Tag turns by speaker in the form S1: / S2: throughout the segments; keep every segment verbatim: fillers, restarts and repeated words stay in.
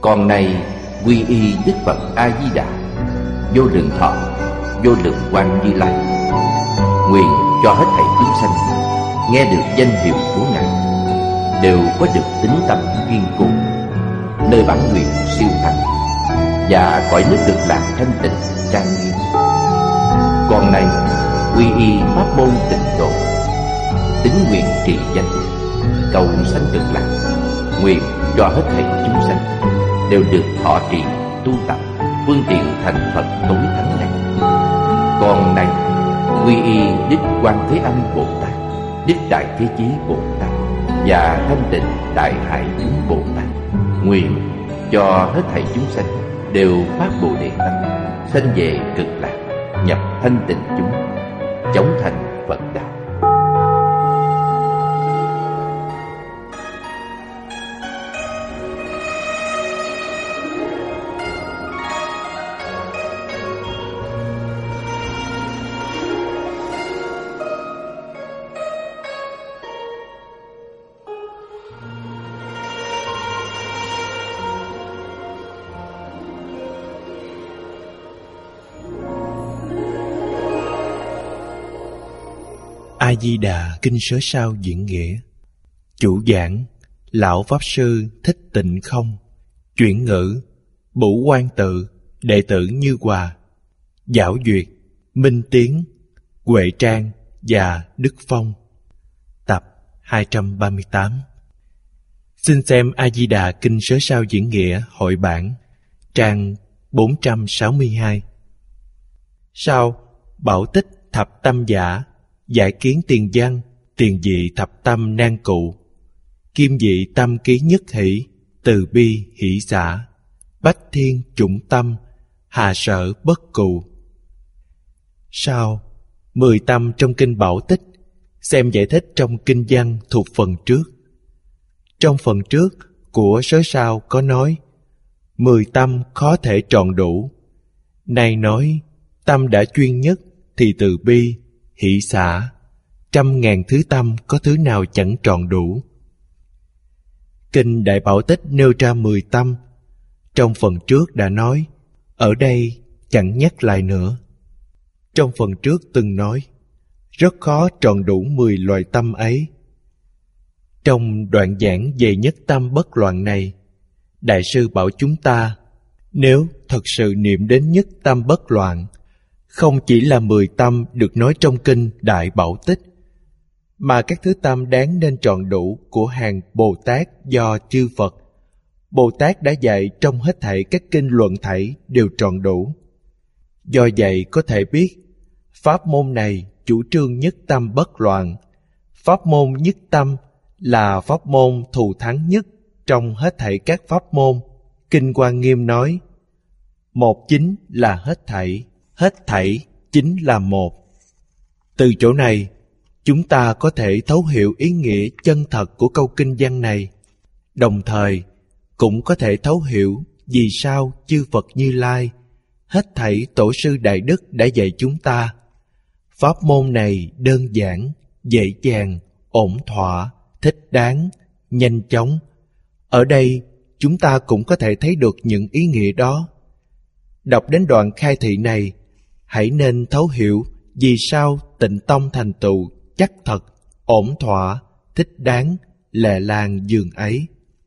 S1: Con này quy y Đức Phật A Di Đà, vô lượng thọ, vô lượng quang Như Lai, nguyện cho hết thảy chúng sanh nghe được danh hiệu của Ngài đều có được tín tâm kiên cố, nơi bản nguyện siêu thắng và cõi nước Cực Lạc thanh tịnh trang nghiêm. Con này quy y pháp môn tịnh độ, tín nguyện trì danh, cầu sanh Cực Lạc, nguyện cho hết thảy chúng sanh đều được thọ trì tu tập phương tiện thành Phật tối thắng này. Con này quy y Đức Quan Thế Âm Bồ Tát, Đức Đại Thế Chí Bồ Tát và Thanh Tịnh Đại Hải Chúng Bồ Tát, nguyện cho hết thảy chúng sanh đều phát Bồ Đề tâm, sanh về Cực Lạc, nhập thanh tịnh chúng, chóng thành Phật đạo.
S2: A Di Đà Kinh Sớ Sao Diễn Nghĩa. Chủ giảng Lão Pháp Sư Thích Tịnh Không. Chuyển ngữ Bửu Quan Tự, đệ tử Như Hòa. Giảo duyệt Minh Tiến, Huệ Trang và Đức Phong. Tập hai trăm ba mươi tám. Xin xem A Di Đà Kinh Sớ Sao Diễn Nghĩa hội bản, trang bốn trăm sáu mươi hai. Sau Bảo Tích Thập Tâm Giả, giải kiến tiền văn, tiền dị thập tâm nan cụ, kim dị tâm ký nhất hỷ, từ bi hỷ xả, bách thiên chủng tâm, hà sở bất cụ. Sau mười tâm trong kinh Bảo Tích, xem giải thích trong kinh văn thuộc phần trước. Trong phần trước của Sớ Sao có nói mười tâm khó thể tròn đủ. Nay nói tâm đã chuyên nhất thì từ bi, hỷ xả, trăm ngàn thứ tâm có thứ nào chẳng tròn đủ. Kinh Đại Bảo Tích nêu ra mười tâm. Trong phần trước đã nói, ở đây chẳng nhắc lại nữa. Trong phần trước từng nói, rất khó tròn đủ mười loại tâm ấy. Trong đoạn giảng về nhất tâm bất loạn này, Đại sư bảo chúng ta, nếu thật sự niệm đến nhất tâm bất loạn, không chỉ là mười tâm được nói trong kinh Đại Bảo Tích, mà các thứ tâm đáng nên tròn đủ của hàng Bồ Tát do chư Phật, Bồ Tát đã dạy trong hết thảy các kinh luận thảy đều tròn đủ. Do vậy có thể biết, pháp môn này chủ trương nhất tâm bất loạn. Pháp môn nhất tâm là pháp môn thù thắng nhất trong hết thảy các pháp môn. Kinh Hoa Nghiêm nói, một chính là hết thảy, hết thảy chính là một. Từ chỗ này, chúng ta có thể thấu hiểu ý nghĩa chân thật của câu kinh văn này, đồng thời cũng có thể thấu hiểu vì sao chư Phật Như Lai, hết thảy tổ sư đại đức đã dạy chúng ta. Pháp môn này đơn giản, dễ dàng, ổn thỏa, thích đáng, nhanh chóng. Ở đây, chúng ta cũng có thể thấy được những ý nghĩa đó. Đọc đến đoạn khai thị này, hãy nên thấu hiểu vì sao Tịnh Tông thành tựu chắc thật, ổn thỏa, thích đáng, lệ làng dường ấy.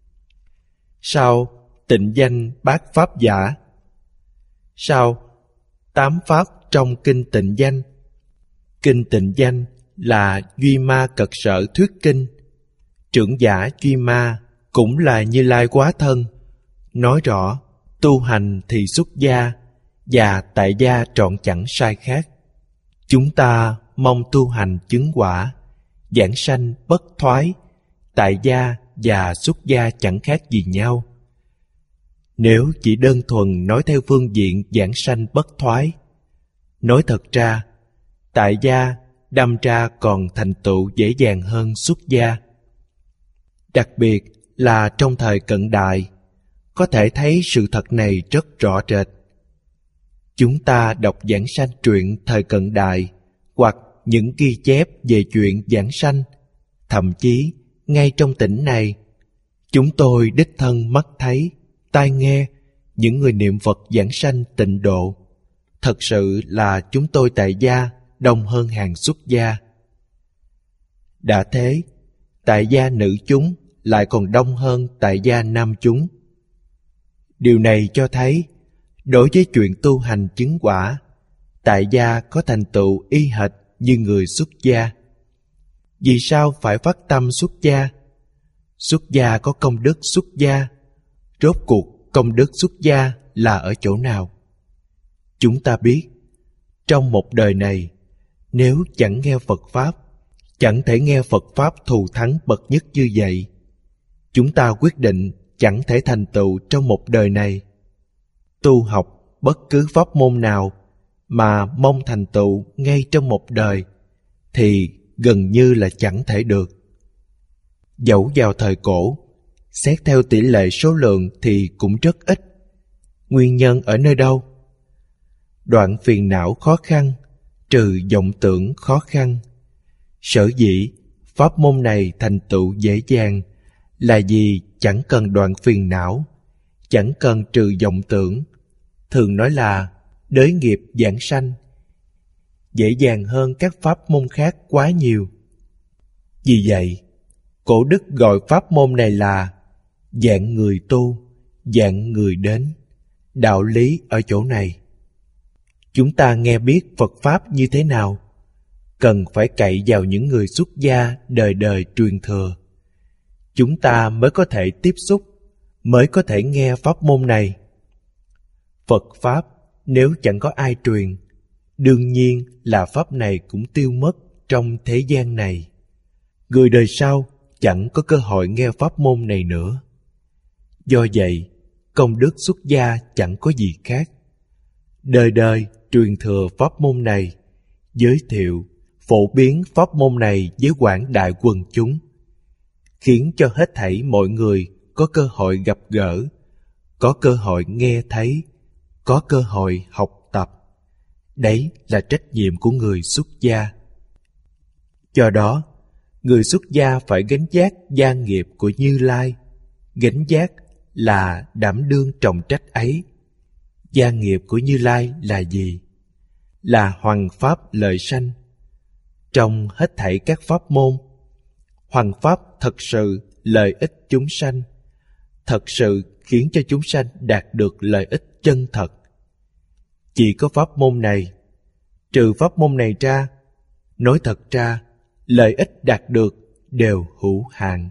S2: Sau tịnh danh bát pháp giả. Sau tám pháp trong kinh tịnh danh. Kinh tịnh danh là Duy Ma Cật Sở thuyết kinh. Trưởng giả Duy Ma cũng là Như Lai quá thân, nói rõ tu hành thì xuất gia và tại gia trọn chẳng sai khác. Chúng ta mong tu hành chứng quả, giảng sanh bất thoái, tại gia và xuất gia chẳng khác gì nhau. Nếu chỉ đơn thuần nói theo phương diện giảng sanh bất thoái, nói thật ra, tại gia đâm ra còn thành tựu dễ dàng hơn xuất gia. Đặc biệt là trong thời cận đại, có thể thấy sự thật này rất rõ rệt. Chúng ta đọc giảng sanh truyện thời cận đại hoặc những ghi chép về chuyện giảng sanh, thậm chí ngay trong tỉnh này, chúng tôi đích thân mắt thấy, tai nghe những người niệm Phật giảng sanh tịnh độ. Thật sự là chúng tôi tại gia đông hơn hàng xuất gia. Đã thế, tại gia nữ chúng lại còn đông hơn tại gia nam chúng. Điều này cho thấy, đối với chuyện tu hành chứng quả, tại gia có thành tựu y hệt như người xuất gia. Vì sao phải phát tâm xuất gia? Xuất gia có công đức xuất gia. Rốt cuộc công đức xuất gia là ở chỗ nào? Chúng ta biết, trong một đời này, nếu chẳng nghe Phật Pháp, chẳng thể nghe Phật Pháp thù thắng bậc nhất như vậy. Chúng ta quyết định chẳng thể thành tựu trong một đời này. Tu học bất cứ pháp môn nào mà mong thành tựu ngay trong một đời thì gần như là chẳng thể được. Dẫu vào thời cổ, xét theo tỷ lệ số lượng thì cũng rất ít. Nguyên nhân ở nơi đâu? Đoạn phiền não khó khăn, trừ vọng tưởng khó khăn. Sở dĩ pháp môn này thành tựu dễ dàng là vì chẳng cần đoạn phiền não, chẳng cần trừ vọng tưởng. Thường nói là đới nghiệp giảng sanh, dễ dàng hơn các pháp môn khác quá nhiều. Vì vậy, cổ đức gọi pháp môn này là dạng người tu, dạng người đến. Đạo lý ở chỗ này. Chúng ta nghe biết Phật Pháp như thế nào, cần phải cậy vào những người xuất gia đời đời truyền thừa. Chúng ta mới có thể tiếp xúc, mới có thể nghe pháp môn này. Phật Pháp nếu chẳng có ai truyền, đương nhiên là Pháp này cũng tiêu mất trong thế gian này. Người đời sau chẳng có cơ hội nghe pháp môn này nữa. Do vậy, công đức xuất gia chẳng có gì khác. Đời đời truyền thừa pháp môn này, giới thiệu, phổ biến pháp môn này với quảng đại quần chúng, khiến cho hết thảy mọi người có cơ hội gặp gỡ, có cơ hội nghe thấy, có cơ hội học tập. Đấy là trách nhiệm của người xuất gia. Do đó, người xuất gia phải gánh vác gia nghiệp của Như Lai. Gánh vác là đảm đương trọng trách ấy. Gia nghiệp của Như Lai là gì? Là hoằng pháp lợi sanh. Trong hết thảy các pháp môn, hoằng pháp thật sự lợi ích chúng sanh, thật sự khiến cho chúng sanh đạt được lợi ích chân thật. Chỉ có pháp môn này, trừ pháp môn này ra, nói thật ra, lợi ích đạt được đều hữu hạn.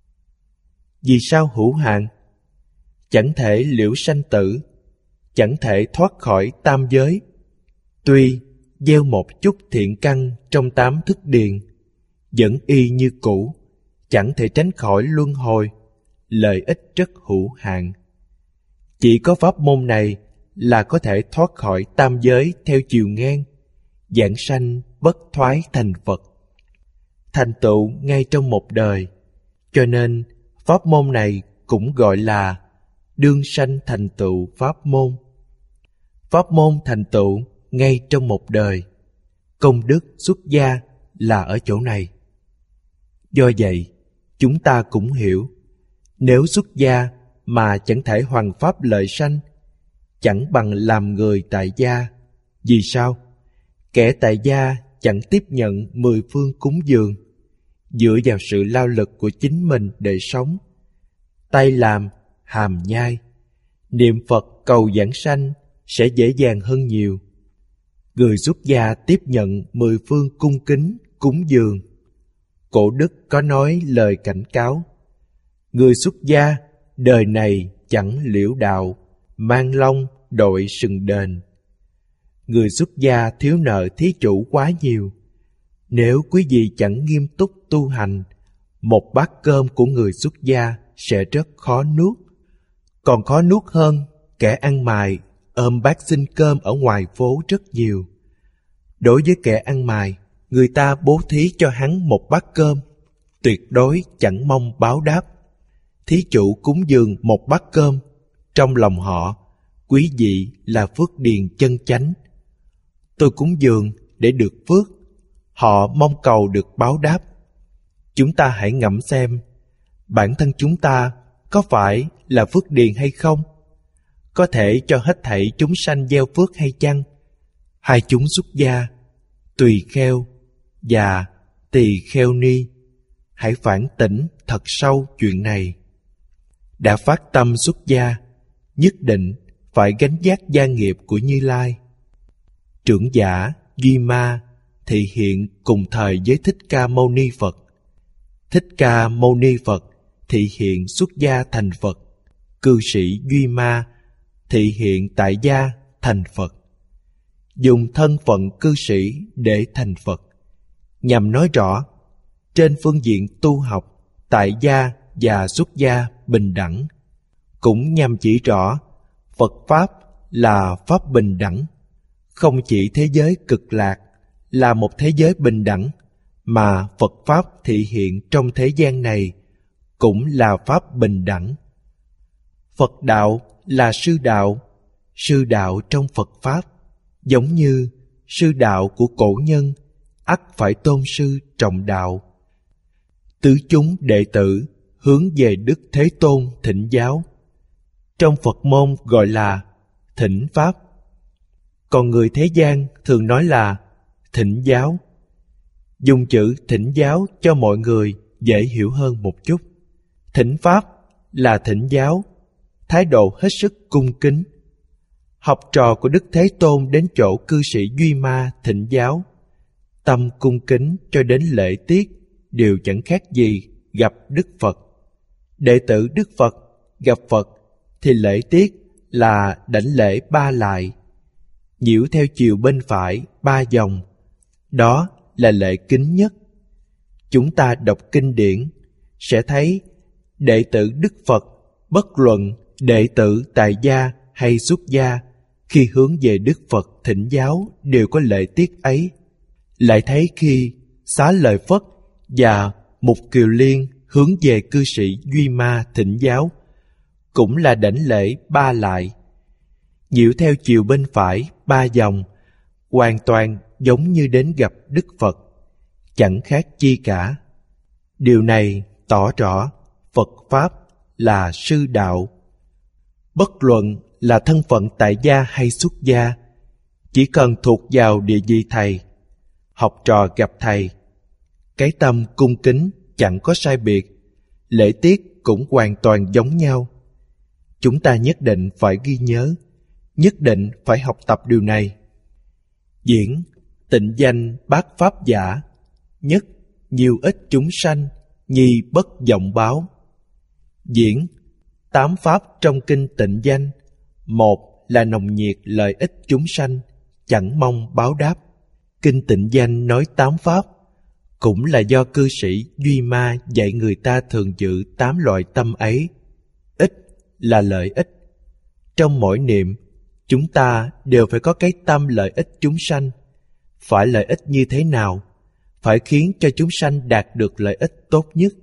S2: Vì sao hữu hạn? Chẳng thể liễu sanh tử, chẳng thể thoát khỏi tam giới. Tuy gieo một chút thiện căn trong tám thức điền, vẫn y như cũ, chẳng thể tránh khỏi luân hồi, lợi ích rất hữu hạn. Chỉ có pháp môn này là có thể thoát khỏi tam giới theo chiều ngang, giảng sanh bất thoái thành Phật, thành tựu ngay trong một đời. Cho nên pháp môn này cũng gọi là đương sanh thành tựu pháp môn. Pháp môn thành tựu ngay trong một đời. Công đức xuất gia là ở chỗ này. Do vậy, chúng ta cũng hiểu, nếu xuất gia mà chẳng thể hoằng pháp lợi sanh, chẳng bằng làm người tại gia. Vì sao? Kẻ tại gia chẳng tiếp nhận mười phương cúng dường, dựa vào sự lao lực của chính mình để sống. Tay làm, hàm nhai, niệm Phật cầu giảng sanh sẽ dễ dàng hơn nhiều. Người xuất gia tiếp nhận mười phương cung kính, cúng dường. Cổ đức có nói lời cảnh cáo: người xuất gia đời này chẳng liễu đạo, mang long đội sừng đền. Người xuất gia thiếu nợ thí chủ quá nhiều. Nếu quý vị chẳng nghiêm túc tu hành, một bát cơm của người xuất gia sẽ rất khó nuốt. Còn khó nuốt hơn kẻ ăn mày ôm bát xin cơm ở ngoài phố rất nhiều. Đối với kẻ ăn mày, người ta bố thí cho hắn một bát cơm, tuyệt đối chẳng mong báo đáp. Thí chủ cúng dường một bát cơm, trong lòng họ, quý vị là phước điền chân chánh. Tôi cúng dường để được phước, họ mong cầu được báo đáp. Chúng ta hãy ngẫm xem, bản thân chúng ta có phải là phước điền hay không? có thể cho hết thảy chúng sanh gieo phước hay chăng? Hai chúng xuất gia, tùy kheo và tỳ kheo ni, hãy phản tỉnh thật sâu chuyện này. Đã phát tâm xuất gia, nhất định phải gánh vác gia nghiệp của Như Lai. Trưởng giả Duy Ma thị hiện cùng thời với Thích Ca Mâu Ni Phật. Thích Ca Mâu Ni Phật thị hiện xuất gia thành Phật. Cư sĩ Duy Ma thị hiện tại gia thành Phật. Dùng thân phận cư sĩ để thành Phật, nhằm nói rõ trên phương diện tu học tại gia và xuất gia bình đẳng, cũng nhằm chỉ rõ Phật Pháp là Pháp bình đẳng. Không chỉ thế giới cực lạc là một thế giới bình đẳng, mà Phật Pháp thị hiện trong thế gian này cũng là Pháp bình đẳng. Phật đạo là sư đạo, sư đạo trong Phật Pháp, giống như sư đạo của cổ nhân, ắt phải tôn sư trọng đạo. Tứ chúng đệ tử hướng về Đức Thế Tôn thỉnh giáo. Trong Phật môn gọi là thỉnh Pháp, còn người thế gian thường nói là thỉnh giáo. Dùng chữ thỉnh giáo cho mọi người dễ hiểu hơn một chút. Thỉnh Pháp là thỉnh giáo, thái độ hết sức cung kính. Học trò của Đức Thế Tôn đến chỗ cư sĩ Duy Ma thỉnh giáo, tâm cung kính cho đến lễ tiết đều chẳng khác gì gặp Đức Phật. Đệ tử Đức Phật gặp Phật thì lễ tiết là đảnh lễ ba lại, nhiễu theo chiều bên phải ba vòng. Đó là lễ kính nhất. Chúng ta đọc kinh điển sẽ thấy đệ tử Đức Phật, bất luận đệ tử tại gia hay xuất gia, khi hướng về Đức Phật thỉnh giáo đều có lễ tiết ấy. Lại thấy khi Xá Lợi Phất và Mục Kiều Liên hướng về cư sĩ Duy Ma thỉnh giáo, cũng là đảnh lễ ba lại, nhiễu theo chiều bên phải ba vòng, hoàn toàn giống như đến gặp Đức Phật, chẳng khác chi cả. Điều này tỏ rõ Phật Pháp là sư đạo. Bất luận là thân phận tại gia hay xuất gia, chỉ cần thuộc vào địa vị thầy, học trò gặp thầy, cái tâm cung kính chẳng có sai biệt, lễ tiết cũng hoàn toàn giống nhau. Chúng ta nhất định phải ghi nhớ, nhất định phải học tập điều này. Diễn tịnh danh bát pháp giả, nhất nhiều ít chúng sanh, nhi bất vọng báo. Diễn tám pháp trong kinh tịnh danh, một là nồng nhiệt lợi ích chúng sanh, chẳng mong báo đáp. Kinh tịnh danh nói tám pháp, cũng là do cư sĩ Duy Ma dạy người ta thường giữ tám loại tâm ấy. Ích là lợi ích. Trong mỗi niệm, chúng ta đều phải có cái tâm lợi ích chúng sanh. Phải lợi ích như thế nào? Phải khiến cho chúng sanh đạt được lợi ích tốt nhất.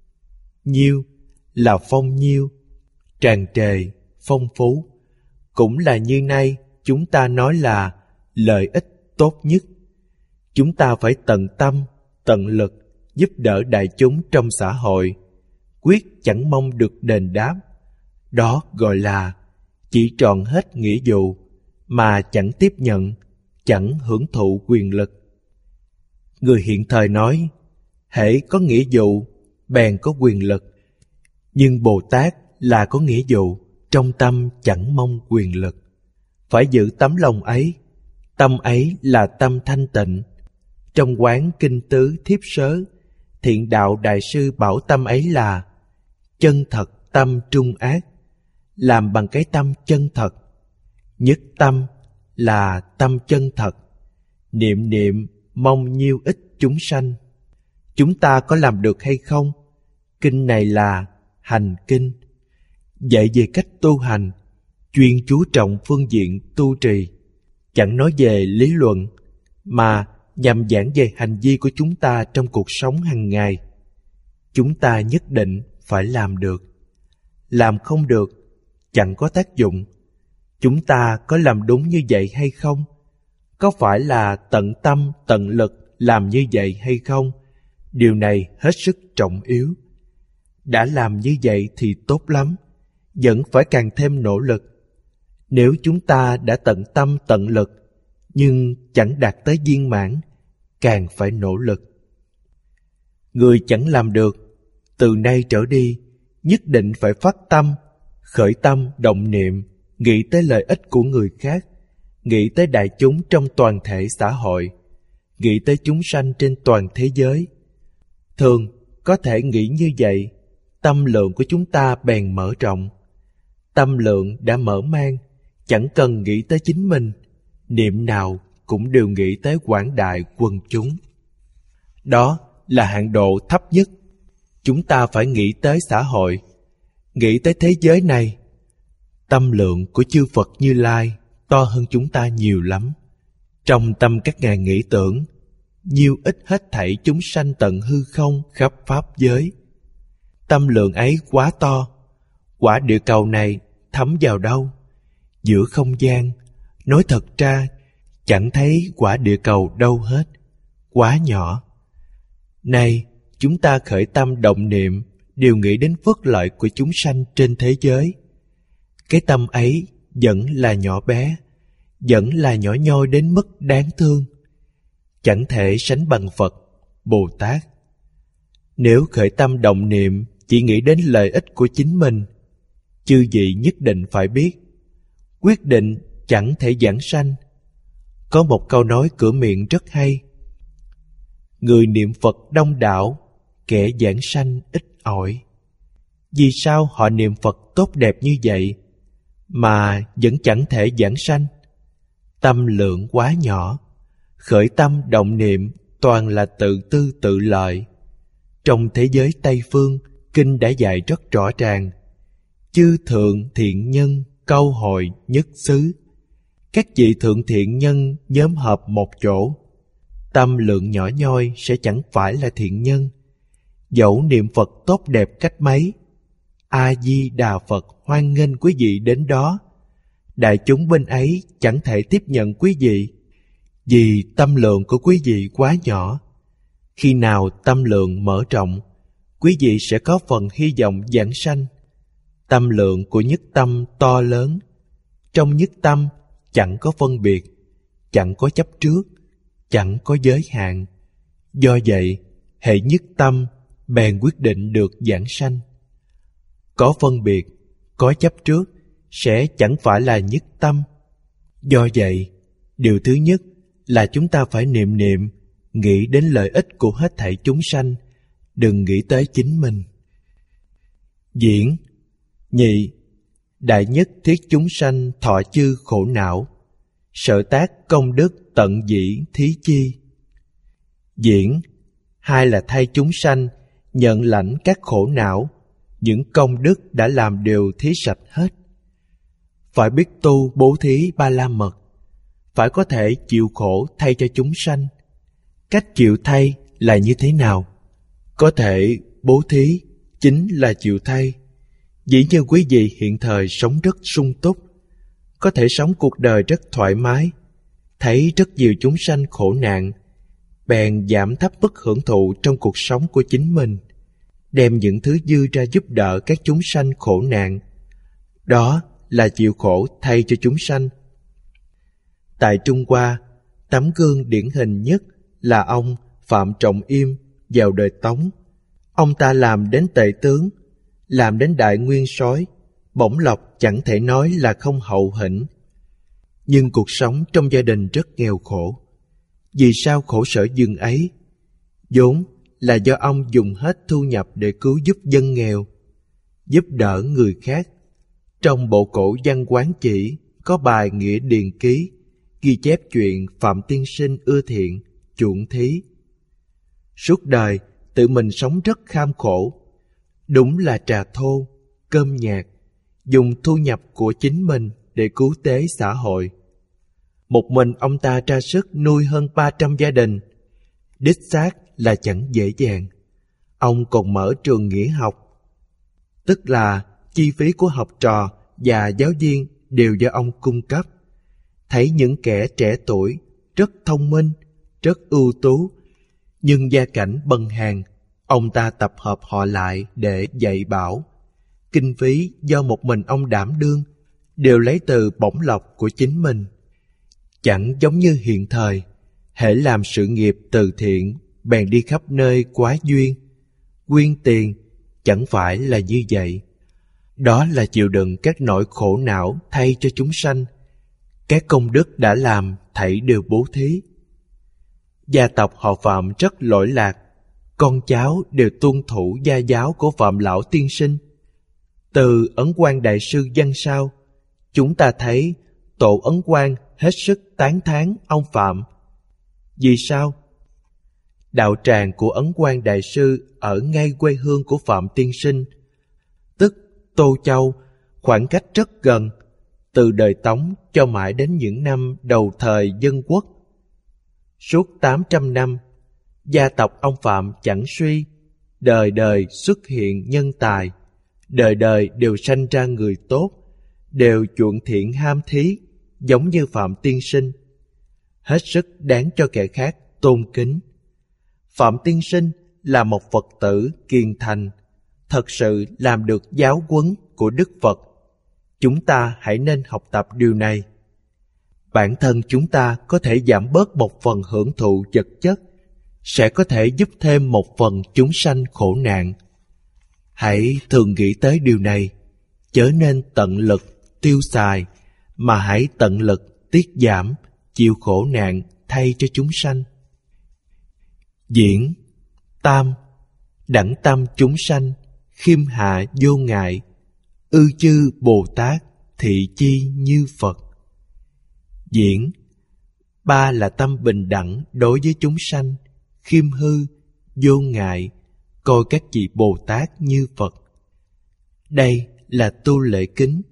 S2: Nhiêu là phong nhiêu, tràn trề, phong phú. Cũng là như nay chúng ta nói là lợi ích tốt nhất. Chúng ta phải tận tâm, tận lực giúp đỡ đại chúng trong xã hội, quyết chẳng mong được đền đáp. Đó gọi là chỉ trọn hết nghĩa vụ mà chẳng tiếp nhận, chẳng hưởng thụ quyền lực. Người hiện thời nói, hễ có nghĩa vụ, bèn có quyền lực. Nhưng Bồ Tát là có nghĩa vụ, trong tâm chẳng mong quyền lực. Phải giữ tấm lòng ấy, tâm ấy là tâm thanh tịnh. Trong quán kinh tứ thiếp sớ, Thiện Đạo Đại Sư bảo tâm ấy là chân thật tâm trung ác, làm bằng cái tâm chân thật. Nhất tâm là tâm chân thật, niệm niệm mong nhiêu ích chúng sanh. Chúng ta có làm được hay không? Kinh này là hành kinh, dạy về cách tu hành, chuyên chú trọng phương diện tu trì, chẳng nói về lý luận, mà nhằm giảng về hành vi của chúng ta trong cuộc sống hàng ngày. Chúng ta nhất định phải làm được. Làm không được, chẳng có tác dụng. Chúng ta có làm đúng như vậy hay không? Có phải là tận tâm, tận lực làm như vậy hay không? Điều này hết sức trọng yếu. Đã làm như vậy thì tốt lắm, vẫn phải càng thêm nỗ lực. Nếu chúng ta đã tận tâm tận lực nhưng chẳng đạt tới viên mãn, càng phải nỗ lực. Người chẳng làm được, từ nay trở đi nhất định phải phát tâm, khởi tâm động niệm, nghĩ tới lợi ích của người khác, nghĩ tới đại chúng trong toàn thể xã hội, nghĩ tới chúng sanh trên toàn thế giới. Thường có thể nghĩ như vậy, tâm lượng của chúng ta bèn mở rộng. Tâm lượng đã mở mang, chẳng cần nghĩ tới chính mình, niệm nào cũng đều nghĩ tới quảng đại quần chúng. Đó là hạng độ thấp nhất. Chúng ta phải nghĩ tới xã hội, nghĩ tới thế giới này. Tâm lượng của chư Phật Như Lai to hơn chúng ta nhiều lắm. Trong tâm các ngài nghĩ tưởng, nhiêu ít hết thảy chúng sanh tận hư không khắp pháp giới. Tâm lượng ấy quá to, quả địa cầu này thấm vào đâu? Giữa không gian, nói thật ra, chẳng thấy quả địa cầu đâu hết, quá nhỏ. Nay, chúng ta khởi tâm động niệm, đều nghĩ đến phước lợi của chúng sanh trên thế giới. Cái tâm ấy vẫn là nhỏ bé, vẫn là nhỏ nhoi đến mức đáng thương, chẳng thể sánh bằng Phật, Bồ Tát. Nếu khởi tâm động niệm chỉ nghĩ đến lợi ích của chính mình, chư vị nhất định phải biết, quyết định chẳng thể giảng sanh. Có một câu nói cửa miệng rất hay: người niệm Phật đông đảo, kẻ giảng sanh ít ỏi. Vì sao họ niệm Phật tốt đẹp như vậy mà vẫn chẳng thể giảng sanh? Tâm lượng quá nhỏ, khởi tâm động niệm toàn là tự tư tự lợi. Trong thế giới Tây Phương, Kinh đã dạy rất rõ ràng: chư thượng thiện nhân câu hội nhất xứ. Các vị thượng thiện nhân nhóm họp một chỗ. Tâm lượng nhỏ nhoi sẽ chẳng phải là thiện nhân. Dẫu niệm Phật tốt đẹp cách mấy, A-di-đà Phật hoan nghênh quý vị đến đó, đại chúng bên ấy chẳng thể tiếp nhận quý vị, vì tâm lượng của quý vị quá nhỏ. Khi nào tâm lượng mở rộng, quý vị sẽ có phần hy vọng giảng sanh. Tâm lượng của nhất tâm to lớn. Trong nhất tâm chẳng có phân biệt, chẳng có chấp trước, chẳng có giới hạn. Do vậy, hệ nhất tâm bèn quyết định được giảng sanh. Có phân biệt, có chấp trước sẽ chẳng phải là nhất tâm. Do vậy, điều thứ nhất là chúng ta phải niệm niệm, nghĩ đến lợi ích của hết thảy chúng sanh, đừng nghĩ tới chính mình. Diễn nhị, đại nhất thiết chúng sanh thọ chư khổ não, sở tác công đức tận dĩ thí chi. Diễn hai là thay chúng sanh nhận lãnh các khổ não, những công đức đã làm đều thí sạch hết. Phải biết tu bố thí ba la mật, phải có thể chịu khổ thay cho chúng sanh. Cách chịu thay là như thế nào? Có thể bố thí chính là chịu thay. Dĩ như quý vị hiện thời sống rất sung túc, có thể sống cuộc đời rất thoải mái, thấy rất nhiều chúng sanh khổ nạn, bèn giảm thấp mức hưởng thụ trong cuộc sống của chính mình, đem những thứ dư ra giúp đỡ các chúng sanh khổ nạn. Đó là chịu khổ thay cho chúng sanh. Tại Trung Hoa, tấm gương điển hình nhất là ông Phạm Trọng Yêm vào đời Tống. Ông ta làm đến tể tướng, làm đến đại nguyên soái, bổng lộc chẳng thể nói là không hậu hĩnh. Nhưng cuộc sống trong gia đình rất nghèo khổ. Vì sao khổ sở dường ấy? Vốn là do ông dùng hết thu nhập để cứu giúp dân nghèo, giúp đỡ người khác. Trong bộ cổ Văn Quán Chỉ có bài Nghĩa Điền Ký ghi chép chuyện Phạm Tiên Sinh ưa thiện, chuộng thí. Suốt đời tự mình sống rất kham khổ, đúng là trà thô, cơm nhạt, dùng thu nhập của chính mình để cứu tế xã hội. Một mình ông ta ra sức nuôi hơn ba trăm gia đình, đích xác là chẳng dễ dàng. Ông còn mở trường nghĩa học, tức là chi phí của học trò và giáo viên đều do ông cung cấp. Thấy những kẻ trẻ tuổi rất thông minh, rất ưu tú, nhưng gia cảnh bần hàn, ông ta tập hợp họ lại để dạy bảo. Kinh phí do một mình ông đảm đương, đều lấy từ bổng lộc của chính mình. Chẳng giống như hiện thời, hễ làm sự nghiệp từ thiện bèn đi khắp nơi quá duyên. Quyên tiền chẳng phải là như vậy. Đó là chịu đựng các nỗi khổ não thay cho chúng sanh. Các công đức đã làm thảy đều bố thí. Gia tộc họ Phạm rất lỗi lạc, con cháu đều tuân thủ gia giáo của Phạm Lão Tiên Sinh. Từ Ấn Quang Đại Sư văn sao, chúng ta thấy Tổ Ấn Quang hết sức tán thán ông Phạm. Vì sao? Đạo tràng của Ấn Quang Đại Sư ở ngay quê hương của Phạm Tiên Sinh, tức Tô Châu, khoảng cách rất gần, từ đời Tống cho mãi đến những năm đầu thời Dân Quốc. Suốt tám trăm năm, gia tộc ông Phạm chẳng suy, đời đời xuất hiện nhân tài, đời đời đều sanh ra người tốt, đều chuộng thiện ham thí, giống như Phạm Tiên Sinh, hết sức đáng cho kẻ khác tôn kính. Phạm Tiên Sinh là một Phật tử kiên thành, thật sự làm được giáo huấn của Đức Phật. Chúng ta hãy nên học tập điều này. Bản thân chúng ta có thể giảm bớt một phần hưởng thụ vật chất, sẽ có thể giúp thêm một phần chúng sanh khổ nạn. Hãy thường nghĩ tới điều này, chớ nên tận lực tiêu xài, mà hãy tận lực tiết giảm, chịu khổ nạn thay cho chúng sanh. Diễn tam, đẳng tâm chúng sanh, khiêm hạ vô ngại, ư chư Bồ Tát thị chi như Phật. Diễn ba là tâm bình đẳng đối với chúng sanh, khiêm hư, vô ngại, coi các vị Bồ Tát như Phật. Đây là tu lễ kính.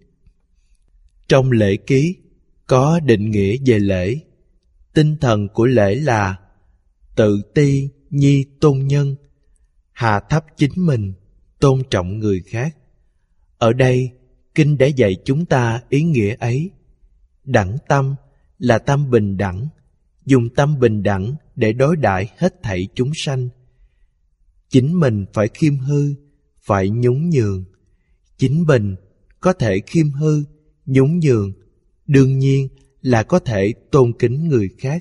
S2: Trong lễ ký có định nghĩa về lễ. Tinh thần của lễ là tự ti nhi tôn nhân, hạ thấp chính mình, tôn trọng người khác. Ở đây, Kinh đã dạy chúng ta ý nghĩa ấy. Đẳng tâm là tâm bình đẳng, dùng tâm bình đẳng để đối đãi hết thảy chúng sanh. Chính mình phải khiêm hư, phải nhún nhường. Chính mình có thể khiêm hư, nhún nhường, đương nhiên là có thể tôn kính người khác.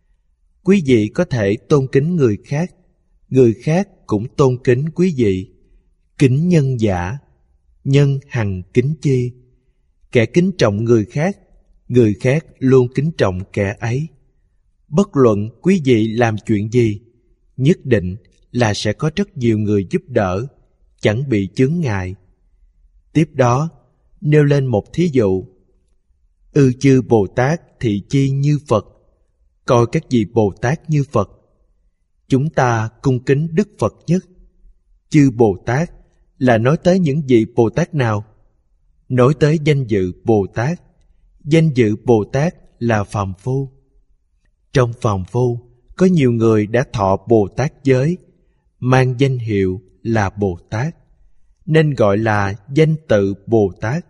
S2: Quý vị có thể tôn kính người khác, người khác cũng tôn kính quý vị. Kính nhân giả, nhân hằng kính chi. Kẻ kính trọng người khác, người khác luôn kính trọng kẻ ấy. Bất luận quý vị làm chuyện gì, nhất định là sẽ có rất nhiều người giúp đỡ, chẳng bị chướng ngại. Tiếp đó, nêu lên một thí dụ. Ư chư Bồ Tát thị chi như Phật, coi các vị Bồ Tát như Phật. Chúng ta cung kính Đức Phật nhất. Chư Bồ Tát là nói tới những vị Bồ Tát nào? Nói tới danh dự Bồ Tát. Danh dự Bồ Tát là phàm phu. Trong phàm phu có nhiều người đã thọ Bồ Tát giới, mang danh hiệu là Bồ Tát, nên gọi là danh tự Bồ Tát.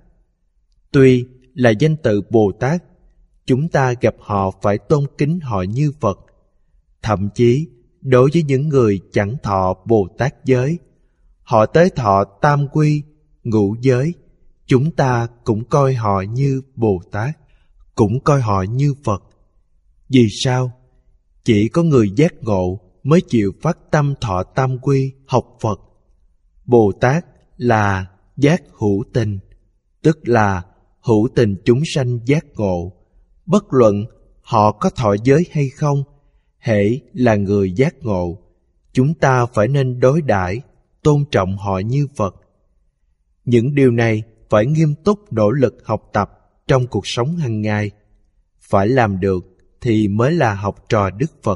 S2: Tuy là danh tự Bồ Tát, chúng ta gặp họ phải tôn kính họ như Phật. Thậm chí đối với những người chẳng thọ Bồ Tát giới, họ tới thọ tam quy, ngũ giới, chúng ta cũng coi họ như Bồ Tát, cũng coi họ như Phật. Vì sao? Chỉ có người giác ngộ mới chịu phát tâm thọ tam quy, học Phật. Bồ Tát là giác hữu tình, tức là hữu tình chúng sanh giác ngộ. Bất luận họ có thọ giới hay không, hễ là người giác ngộ, chúng ta phải nên đối đãi, tôn trọng họ như Phật. Những điều này phải nghiêm túc nỗ lực học tập trong cuộc sống hàng ngày. Phải làm được thì mới là học trò Đức Phật.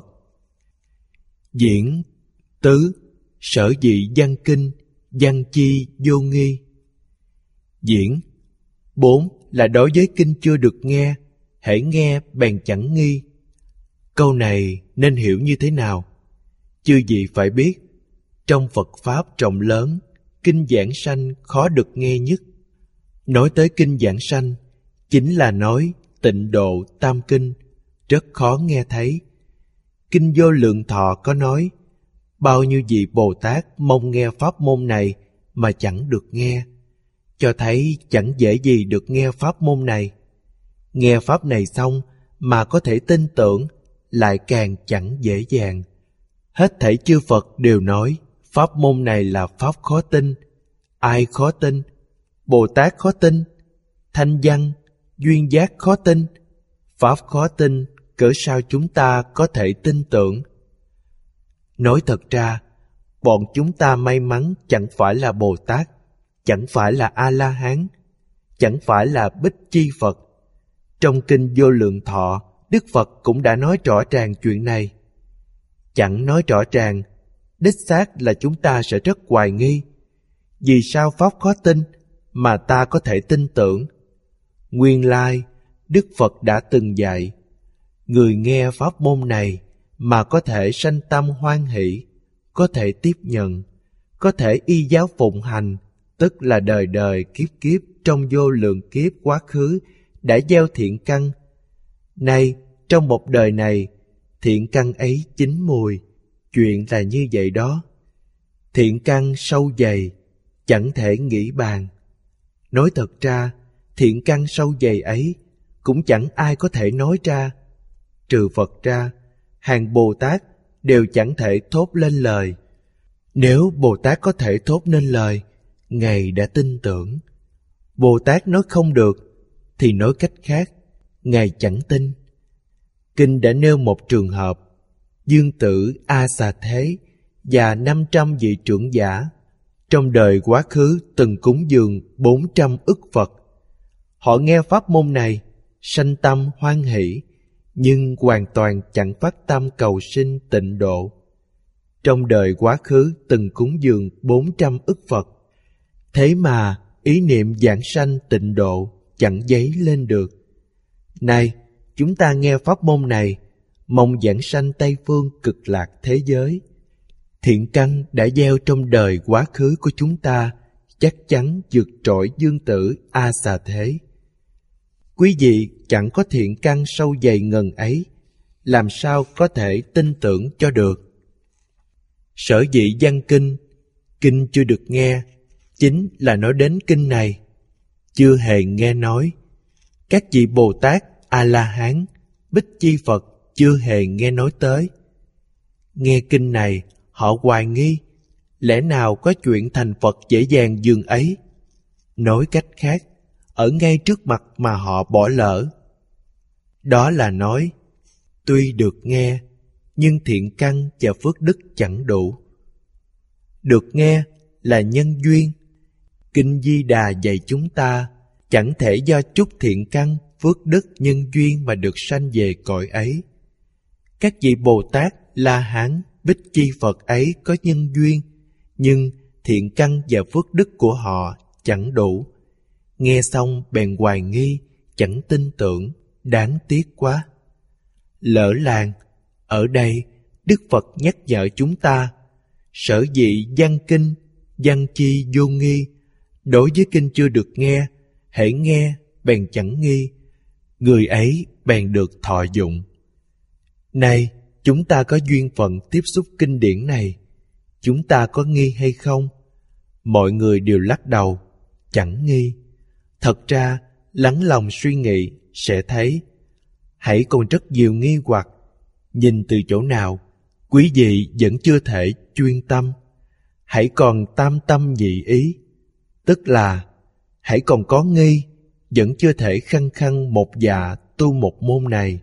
S2: Diễn tứ, sở dị văn kinh, văn chi vô nghi. Diễn bốn là đối với kinh chưa được nghe, hễ nghe bèn chẳng nghi. Câu này nên hiểu như thế nào? Chư vị phải biết, trong Phật Pháp rộng lớn, kinh giảng sanh khó được nghe nhất. Nói tới kinh giảng sanh, chính là nói Tịnh Độ Tam Kinh, rất khó nghe thấy. Kinh Vô Lượng Thọ có nói, bao nhiêu vị Bồ Tát mong nghe pháp môn này mà chẳng được nghe. cho thấy chẳng dễ gì được nghe pháp môn này. Nghe pháp này xong mà có thể tin tưởng lại càng chẳng dễ dàng. Hết thảy chư Phật đều nói pháp môn này là pháp khó tin. Ai khó tin? Bồ Tát khó tin, thanh văn, duyên giác khó tin. Pháp khó tin, cỡ sao chúng ta có thể tin tưởng? Nói thật ra, bọn chúng ta may mắn chẳng phải là Bồ Tát, chẳng phải là A-la-hán, chẳng phải là Bích Chi Phật. Trong Kinh Vô Lượng Thọ, Đức Phật cũng đã nói rõ ràng chuyện này. Chẳng nói rõ ràng, đích xác là chúng ta sẽ rất hoài nghi. Vì sao pháp khó tin mà ta có thể tin tưởng? Nguyên lai, Đức Phật đã từng dạy, người nghe pháp môn này mà có thể sanh tâm hoan hỷ, có thể tiếp nhận, có thể y giáo phụng hành, tức là đời đời kiếp kiếp trong vô lượng kiếp quá khứ đã gieo thiện căn. Nay, trong một đời này, thiện căn ấy chín mùi, chuyện là như vậy đó. Thiện căn sâu dày, chẳng thể nghĩ bàn. Nói thật ra, thiện căn sâu dày ấy cũng chẳng ai có thể nói ra. Trừ Phật ra, hàng Bồ Tát đều chẳng thể thốt lên lời. Nếu Bồ Tát có thể thốt nên lời, Ngài đã tin tưởng. Bồ Tát nói không được, thì nói cách khác, Ngài chẳng tin. Kinh đã nêu một trường hợp, Dương Tử A Xà Thế và năm trăm vị trưởng giả trong đời quá khứ từng cúng dường bốn trăm ức Phật. Họ nghe pháp môn này, sanh tâm hoan hỷ, nhưng hoàn toàn chẳng phát tâm cầu sinh tịnh độ. Trong đời quá khứ từng cúng dường bốn trăm ức Phật, thế mà ý niệm giảng sanh tịnh độ chẳng dấy lên được. Nay, chúng ta nghe pháp môn này, mong giảng sanh Tây Phương cực lạc thế giới. Thiện căn đã gieo trong đời quá khứ của chúng ta chắc chắn vượt trội Dương Tử A Xà Thế. Quý vị chẳng có thiện căn sâu dày ngần ấy, làm sao có thể tin tưởng cho được? Sở dĩ văn kinh, kinh chưa được nghe, chính là nói đến kinh này. Chưa hề nghe nói. Các vị Bồ Tát, A-la-hán, Bích Chi Phật chưa hề nghe nói tới. Nghe kinh này, họ hoài nghi, lẽ nào có chuyện thành Phật dễ dàng dường ấy? Nói cách khác, ở ngay trước mặt mà họ bỏ lỡ. Đó là nói, tuy được nghe, nhưng thiện căn và phước đức chẳng đủ. Được nghe là nhân duyên. Kinh Di Đà dạy chúng ta, chẳng thể do chút thiện căn, phước đức, nhân duyên mà được sanh về cõi ấy. Các vị Bồ Tát, La Hán, Bích Chi Phật ấy có nhân duyên, nhưng thiện căn và phước đức của họ chẳng đủ. Nghe xong bèn hoài nghi, chẳng tin tưởng, đáng tiếc quá. Lỡ làng, ở đây Đức Phật nhắc nhở chúng ta, sở dĩ văn kinh, văn chi vô nghi. Đối với kinh chưa được nghe, hễ nghe bèn chẳng nghi, người ấy bèn được thọ dụng. Nay, chúng ta có duyên phận tiếp xúc kinh điển này, chúng ta có nghi hay không? Mọi người đều lắc đầu, chẳng nghi. Thật ra, lắng lòng suy nghĩ sẽ thấy, hãy còn rất nhiều nghi hoặc. Nhìn từ chỗ nào, quý vị vẫn chưa thể chuyên tâm. Hãy còn tam tâm nhị ý, tức là hãy còn có nghi, vẫn chưa thể khăng khăng một dạ tu một môn này.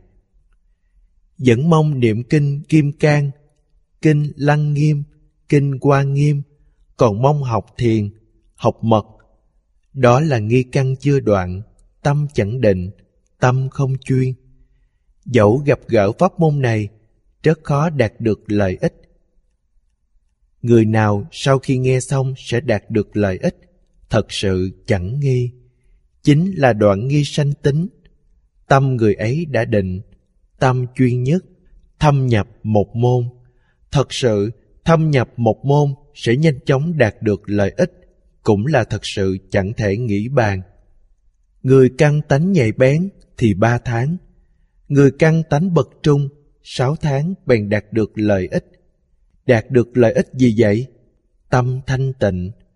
S2: Vẫn mong niệm kinh Kim Cang, kinh Lăng Nghiêm, kinh Hoa Nghiêm, còn mong học thiền, học mật. Đó là nghi căn chưa đoạn, tâm chẳng định, tâm không chuyên. Dẫu gặp gỡ pháp môn này, rất khó đạt được lợi ích. Người nào sau khi nghe xong sẽ đạt được lợi ích, thật sự chẳng nghi. Chính là đoạn nghi sanh tính. Tâm người ấy đã định, tâm chuyên nhất, thâm nhập một môn. Thật sự thâm nhập một môn sẽ nhanh chóng đạt được lợi ích, cũng là thật sự chẳng thể nghĩ bàn. Người căn tánh nhạy bén thì ba tháng, người căn tánh bậc trung sáu tháng bèn đạt được lợi ích. Đạt được lợi ích gì vậy? Tâm thanh tịnh.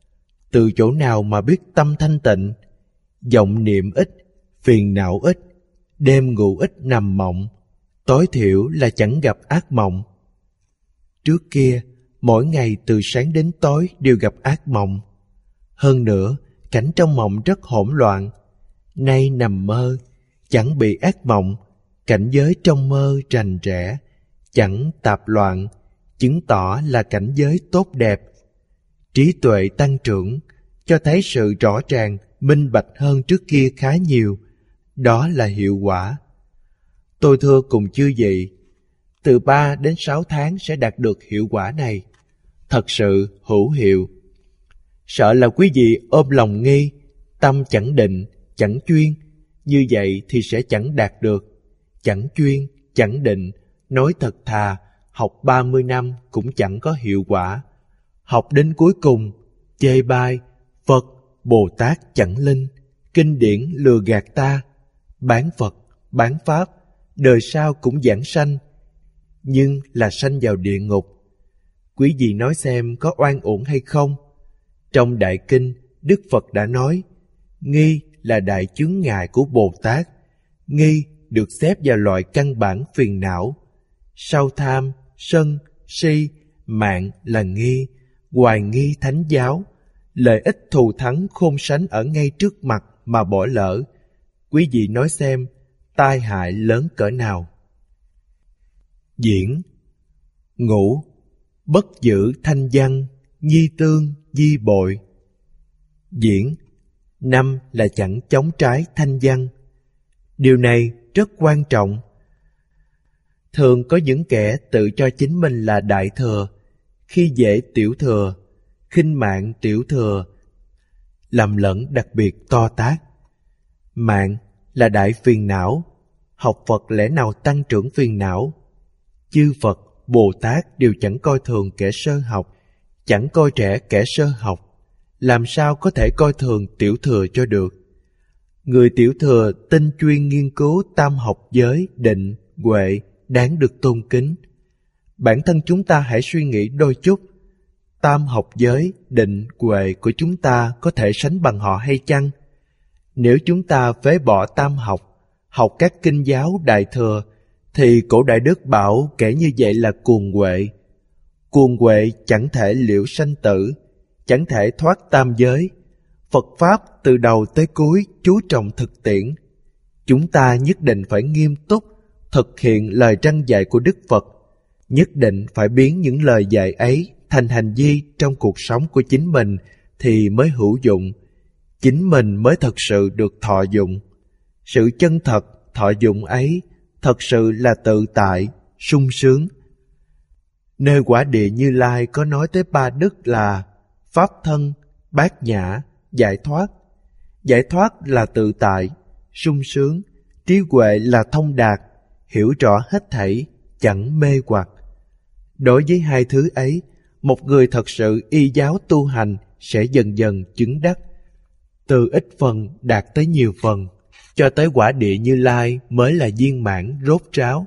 S2: Từ chỗ nào mà biết tâm thanh tịnh? Vọng niệm ít, phiền não ít, đêm ngủ ít nằm mộng, tối thiểu là chẳng gặp ác mộng. Trước kia, mỗi ngày từ sáng đến tối đều gặp ác mộng. Hơn nữa, cảnh trong mộng rất hỗn loạn. Nay nằm mơ, chẳng bị ác mộng, cảnh giới trong mơ rành rẽ, chẳng tạp loạn, chứng tỏ là cảnh giới tốt đẹp. Trí tuệ tăng trưởng, cho thấy sự rõ ràng, minh bạch hơn trước kia khá nhiều. Đó là hiệu quả. Tôi thưa cùng chư vị, từ ba đến sáu tháng sẽ đạt được hiệu quả này. Thật sự hữu hiệu. Sợ là quý vị ôm lòng nghi, tâm chẳng định, chẳng chuyên. Như vậy thì sẽ chẳng đạt được. Chẳng chuyên, chẳng định, nói thật thà, học ba mươi năm cũng chẳng có hiệu quả. Học đến cuối cùng, chê bai, Phật, Bồ Tát chẳng linh, kinh điển lừa gạt ta, bán Phật, bán Pháp, đời sau cũng giảng sanh, nhưng là sanh vào địa ngục. Quý vị nói xem có oan uổng hay không? Trong Đại Kinh, Đức Phật đã nói, nghi là đại chướng ngại của Bồ Tát, nghi được xếp vào loại căn bản phiền não. Sau tham, sân, si, mạng là nghi, hoài nghi thánh giáo, lợi ích thù thắng khôn sánh ở ngay trước mặt mà bỏ lỡ. Quý vị nói xem, tai hại lớn cỡ nào. Diễn. Ngũ, bất giữ thanh văn, nhi tương, di bội. Diễn. Năm là chẳng chống trái thanh văn. Điều này rất quan trọng. Thường có những kẻ tự cho chính mình là đại thừa, khi dễ tiểu thừa, khinh mạng tiểu thừa, lầm lẫn đặc biệt to tát. Mạng là đại phiền não, học Phật lẽ nào tăng trưởng phiền não? Chư Phật, Bồ Tát đều chẳng coi thường kẻ sơ học, chẳng coi trẻ kẻ sơ học, làm sao có thể coi thường tiểu thừa cho được? Người tiểu thừa tinh chuyên nghiên cứu tam học giới, định, huệ, đáng được tôn kính. Bản thân chúng ta hãy suy nghĩ đôi chút, tam học giới, định, huệ của chúng ta có thể sánh bằng họ hay chăng? Nếu chúng ta phế bỏ tam học, học các kinh giáo đại thừa, thì cổ đại đức bảo kể như vậy là cuồng huệ. Cuồng huệ chẳng thể liễu sanh tử, chẳng thể thoát tam giới. Phật Pháp từ đầu tới cuối chú trọng thực tiễn. Chúng ta nhất định phải nghiêm túc thực hiện lời răn dạy của Đức Phật, nhất định phải biến những lời dạy ấy thành hành vi trong cuộc sống của chính mình thì mới hữu dụng, chính mình mới thật sự được thọ dụng. Sự chân thật, thọ dụng ấy thật sự là tự tại, sung sướng. Nơi quả địa Như Lai có nói tới ba đức là pháp thân, bát nhã, giải thoát. Giải thoát là tự tại, sung sướng, trí huệ là thông đạt, hiểu rõ hết thảy, chẳng mê hoặc. Đối với hai thứ ấy, một người thật sự y giáo tu hành sẽ dần dần chứng đắc, từ ít phần đạt tới nhiều phần, cho tới quả địa Như Lai mới là viên mãn rốt ráo.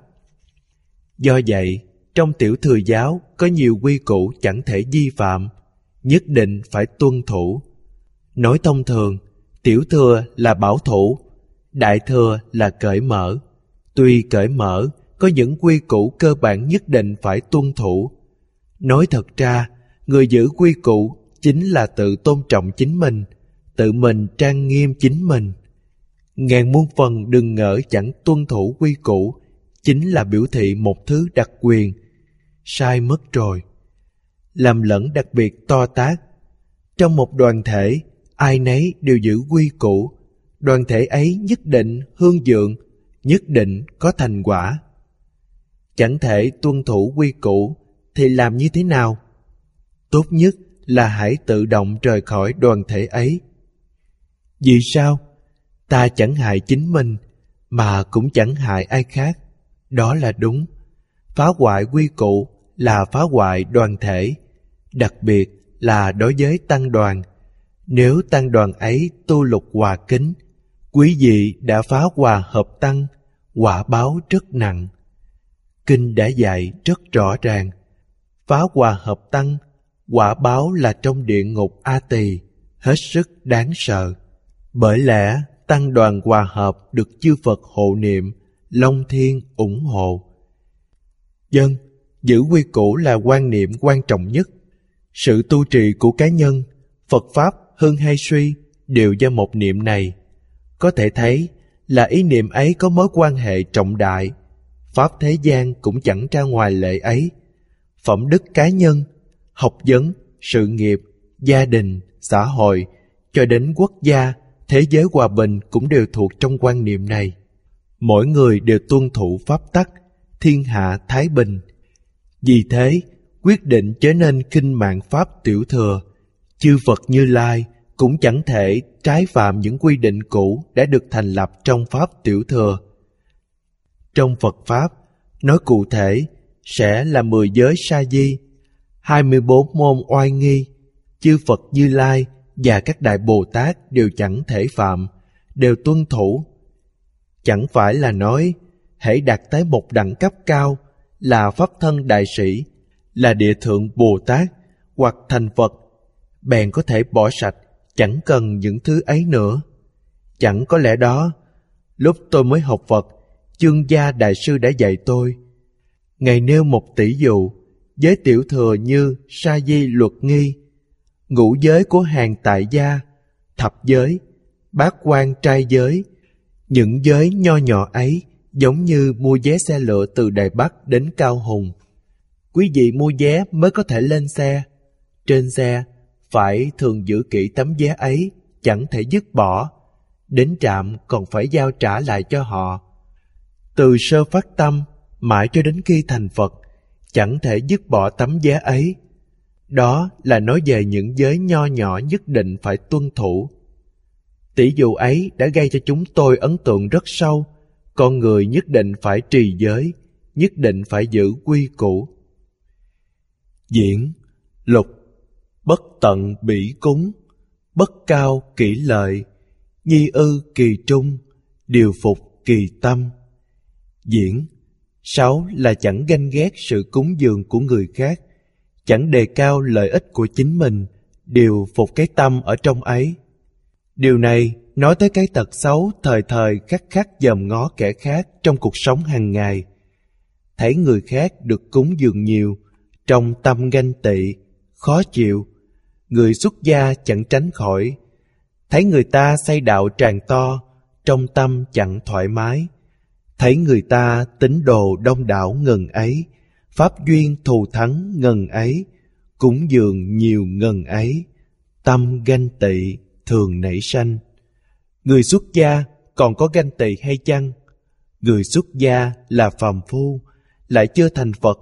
S2: Do vậy, trong tiểu thừa giáo có nhiều quy củ chẳng thể vi phạm, nhất định phải tuân thủ. Nói thông thường, tiểu thừa là bảo thủ, đại thừa là cởi mở. Tuy cởi mở, có những quy củ cơ bản nhất định phải tuân thủ. Nói thật ra, người giữ quy củ chính là tự tôn trọng chính mình, tự mình trang nghiêm chính mình. Ngàn muôn phần đừng ngỡ chẳng tuân thủ quy củ, chính là biểu thị một thứ đặc quyền. Sai mất rồi. Lầm lẫn đặc biệt to tát. Trong một đoàn thể, ai nấy đều giữ quy củ. Đoàn thể ấy nhất định hương vượng, nhất định có thành quả. Chẳng thể tuân thủ quy củ thì làm như thế nào? Tốt nhất là hãy tự động rời khỏi đoàn thể ấy. Vì sao? Ta chẳng hại chính mình, mà cũng chẳng hại ai khác. Đó là đúng. Phá hoại quy củ là phá hoại đoàn thể, đặc biệt là đối với tăng đoàn. Nếu tăng đoàn ấy tu lục hòa kính, quý vị đã phá hòa hợp tăng, quả báo rất nặng. Kinh đã dạy rất rõ ràng, phá hòa hợp tăng, quả báo là trong địa ngục A Tỳ, hết sức đáng sợ. Bởi lẽ tăng đoàn hòa hợp được chư Phật hộ niệm, Long Thiên ủng hộ. Dân, giữ quy củ là quan niệm quan trọng nhất. Sự tu trì của cá nhân, Phật Pháp hưng hay suy đều do một niệm này. Có thể thấy là ý niệm ấy có mối quan hệ trọng đại. Pháp thế gian cũng chẳng ra ngoài lệ ấy. Phẩm đức cá nhân, học vấn, sự nghiệp, gia đình, xã hội, cho đến quốc gia, thế giới hòa bình cũng đều thuộc trong quan niệm này. Mỗi người đều tuân thủ pháp tắc, thiên hạ thái bình. Vì thế, quyết định chớ nên khinh mạng pháp tiểu thừa. Chư Phật Như Lai cũng chẳng thể trái phạm những quy định cũ đã được thành lập trong pháp tiểu thừa. Trong Phật Pháp, nói cụ thể sẽ là mười giới sa di, hai mươi bốn môn oai nghi. Chư Phật Như Lai và các đại Bồ Tát đều chẳng thể phạm, đều tuân thủ. Chẳng phải là nói hễ đạt tới một đẳng cấp cao là pháp thân đại sĩ, là địa thượng Bồ Tát hoặc thành Phật, bèn có thể bỏ sạch, chẳng cần những thứ ấy nữa. Chẳng có lẽ đó, lúc tôi mới học Phật, Chương Gia Đại Sư đã dạy tôi. Ngài nêu một tỷ dụ, giới tiểu thừa như sa di luật nghi, ngũ giới của hàng tại gia, thập giới, bát quan trai giới. Những giới nho nhỏ ấy giống như mua vé xe lửa từ Đài Bắc đến Cao Hùng. Quý vị mua vé mới có thể lên xe. Trên xe phải thường giữ kỹ tấm vé ấy, chẳng thể dứt bỏ. Đến trạm còn phải giao trả lại cho họ. Từ sơ phát tâm mãi cho đến khi thành Phật, chẳng thể dứt bỏ tấm vé ấy. Đó là nói về những giới nho nhỏ nhất định phải tuân thủ. Tỷ dụ ấy đã gây cho chúng tôi ấn tượng rất sâu. Con người nhất định phải trì giới, nhất định phải giữ quy củ. Diễn lục, bất tận bỉ cúng, bất cao kỷ lợi, nhi ư kỳ trung, điều phục kỳ tâm. Diễn sáu là chẳng ganh ghét sự cúng dường của người khác, chẳng đề cao lợi ích của chính mình, điều phục cái tâm ở trong ấy. Điều này nói tới cái tật xấu thời thời khắc khắc dòm ngó kẻ khác trong cuộc sống hàng ngày. Thấy người khác được cúng dường nhiều, trong tâm ganh tị, khó chịu. Người xuất gia chẳng tránh khỏi. Thấy người ta xây đạo tràng to, trong tâm chẳng thoải mái. Thấy người ta tín đồ đông đảo ngần ấy, pháp duyên thù thắng ngần ấy, cúng dường nhiều ngần ấy, tâm ganh tị thường nảy sanh. Người xuất gia còn có ganh tị hay chăng? Người xuất gia là phàm phu, lại chưa thành Phật,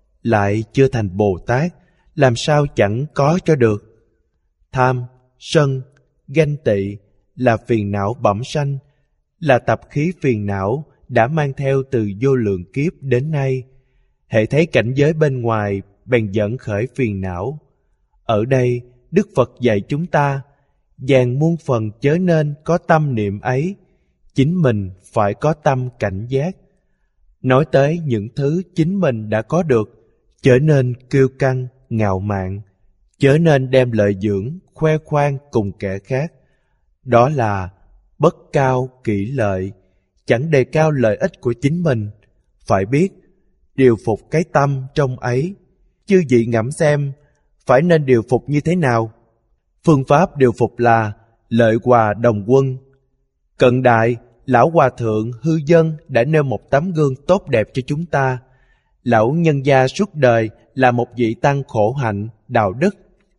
S2: lại chưa thành Bồ Tát, làm sao chẳng có cho được? Tham, sân, ganh tị là phiền não bẩm sanh, là tập khí phiền não đã mang theo từ vô lượng kiếp đến nay. Hễ thấy cảnh giới bên ngoài bèn dẫn khởi phiền não. Ở đây Đức Phật dạy chúng ta vạn muôn phần chớ nên có tâm niệm ấy, chính mình phải có tâm cảnh giác. Nói tới những thứ chính mình đã có được, chớ nên kiêu căng, ngạo mạn, chớ nên đem lợi dưỡng, khoe khoang cùng kẻ khác. Đó là bất cao kỷ lợi, chẳng đề cao lợi ích của chính mình. Phải biết điều phục cái tâm trong ấy. Chư vị ngẫm xem, phải nên điều phục như thế nào? Phương pháp điều phục là lợi hòa đồng quân. Cận đại, Lão Hòa Thượng Hư Dân đã nêu một tấm gương tốt đẹp cho chúng ta. Lão nhân gia suốt đời là một vị tăng khổ hạnh, đạo đức.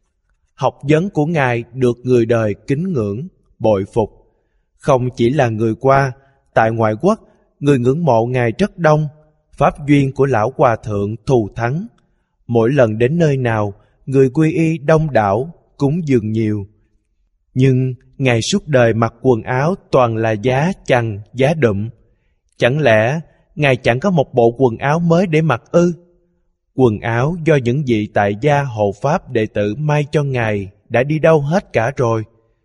S2: Học vấn của Ngài được người đời kính ngưỡng, bội phục. Không chỉ là người qua, tại ngoại quốc, người ngưỡng mộ Ngài rất đông. Pháp duyên của Lão Hòa Thượng thù thắng. Mỗi lần đến nơi nào, người quy y đông đảo, cúng dường nhiều. Nhưng Ngài suốt đời mặc quần áo toàn là giá chằng, giá đụm. Chẳng lẽ Ngài chẳng có một bộ quần áo mới để mặc ư? Quần áo do những vị tại gia hộ pháp đệ tử may cho Ngài đã đi đâu hết cả rồi.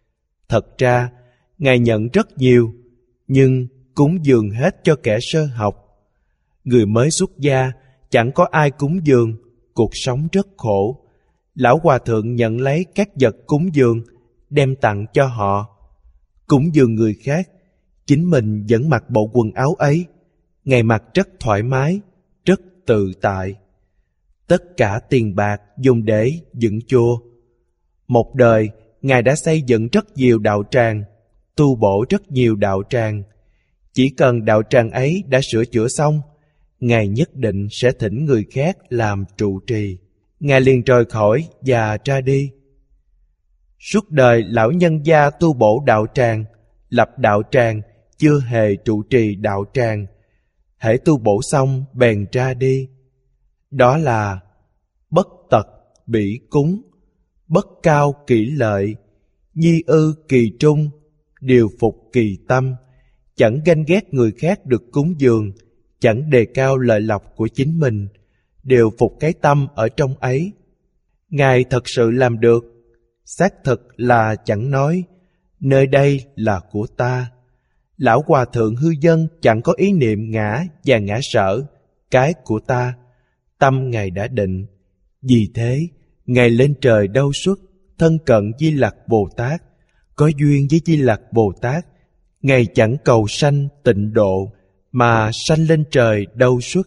S2: Thật ra, Ngài nhận rất nhiều, nhưng cúng dường hết cho kẻ sơ học. Người mới xuất gia chẳng có ai cúng dường, cuộc sống rất khổ. Lão Hòa Thượng nhận lấy các vật cúng dường, đem tặng cho họ. Cúng dường người khác, chính mình vẫn mặc bộ quần áo ấy. Ngài mặc rất thoải mái, rất tự tại. Tất cả tiền bạc dùng để dựng chùa. Một đời, Ngài đã xây dựng rất nhiều đạo tràng, tu bổ rất nhiều đạo tràng. Chỉ cần đạo tràng ấy đã sửa chữa xong, Ngài nhất định sẽ thỉnh người khác làm trụ trì. Ngài liền rời khỏi và ra đi. Suốt đời lão nhân gia tu bổ đạo tràng, lập đạo tràng, chưa hề trụ trì đạo tràng. Hễ tu bổ xong bèn ra đi. Đó là bất tật bỉ cúng, bất cao kỷ lợi, nhi ư kỳ trung, điều phục kỳ tâm. Chẳng ganh ghét người khác được cúng dường, chẳng đề cao lợi lộc của chính mình, điều phục cái tâm ở trong ấy. Ngài thật sự làm được. Xác thực là chẳng nói, nơi đây là của ta. Lão hòa thượng hư dân chẳng có ý niệm ngã và ngã sở, cái của ta. Tâm Ngài đã định. Vì thế, Ngài lên trời đâu xuất, thân cận Di Lặc Bồ Tát. Có duyên với Di Lặc Bồ Tát, Ngài chẳng cầu sanh tịnh độ, mà sanh lên trời đâu xuất.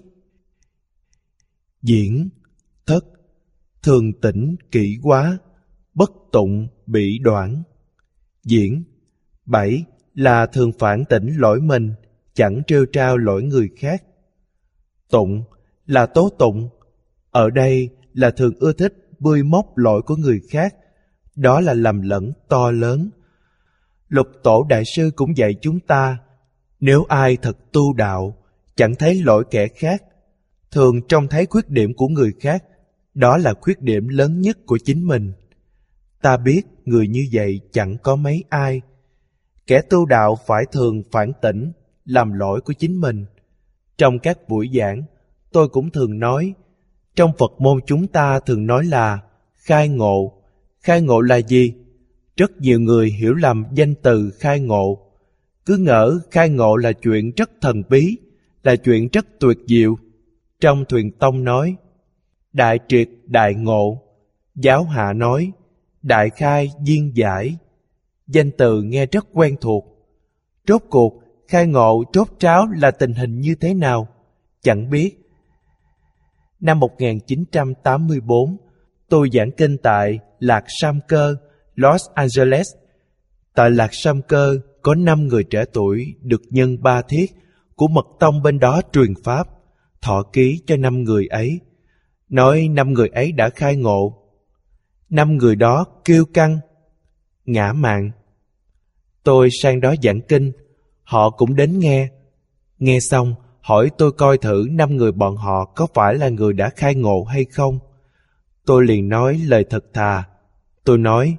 S2: Diễn, thất, thường tỉnh kỹ quá, bất tụng bị đoạn. Diễn, bảy là thường phản tỉnh lỗi mình, chẳng trêu trao lỗi người khác. Tụng là tố tụng, ở đây là thường ưa thích bươi móc lỗi của người khác, đó là lầm lẫn to lớn. Lục Tổ Đại Sư cũng dạy chúng ta, nếu ai thật tu đạo, chẳng thấy lỗi kẻ khác, thường trông thấy khuyết điểm của người khác, đó là khuyết điểm lớn nhất của chính mình. Ta biết người như vậy chẳng có mấy ai. Kẻ tu đạo phải thường phản tỉnh, làm lỗi của chính mình. Trong các buổi giảng, tôi cũng thường nói, trong Phật môn chúng ta thường nói là khai ngộ. Khai ngộ là gì? Rất nhiều người hiểu lầm danh từ khai ngộ, cứ ngỡ khai ngộ là chuyện rất thần bí, là chuyện rất tuyệt diệu. Trong Thuyền Tông nói, đại triệt đại ngộ. Giáo hạ nói, đại khai viên giải. Danh từ nghe rất quen thuộc. Rốt cuộc, khai ngộ trốt tráo là tình hình như thế nào? Chẳng biết. Năm một nghìn chín trăm tám mươi tư, tôi giảng kinh tại Lạc Sam Cơ, Los Angeles. Tại Lạc Sam Cơ có năm người trẻ tuổi được nhân ba thiết của mật tông bên đó truyền pháp, thọ ký cho năm người ấy. Nói năm người ấy đã khai ngộ. Năm người đó kiêu căng, ngã mạn. Tôi sang đó giảng kinh, họ cũng đến nghe. Nghe xong, hỏi tôi coi thử năm người bọn họ có phải là người đã khai ngộ hay không. Tôi liền nói lời thật thà. Tôi nói,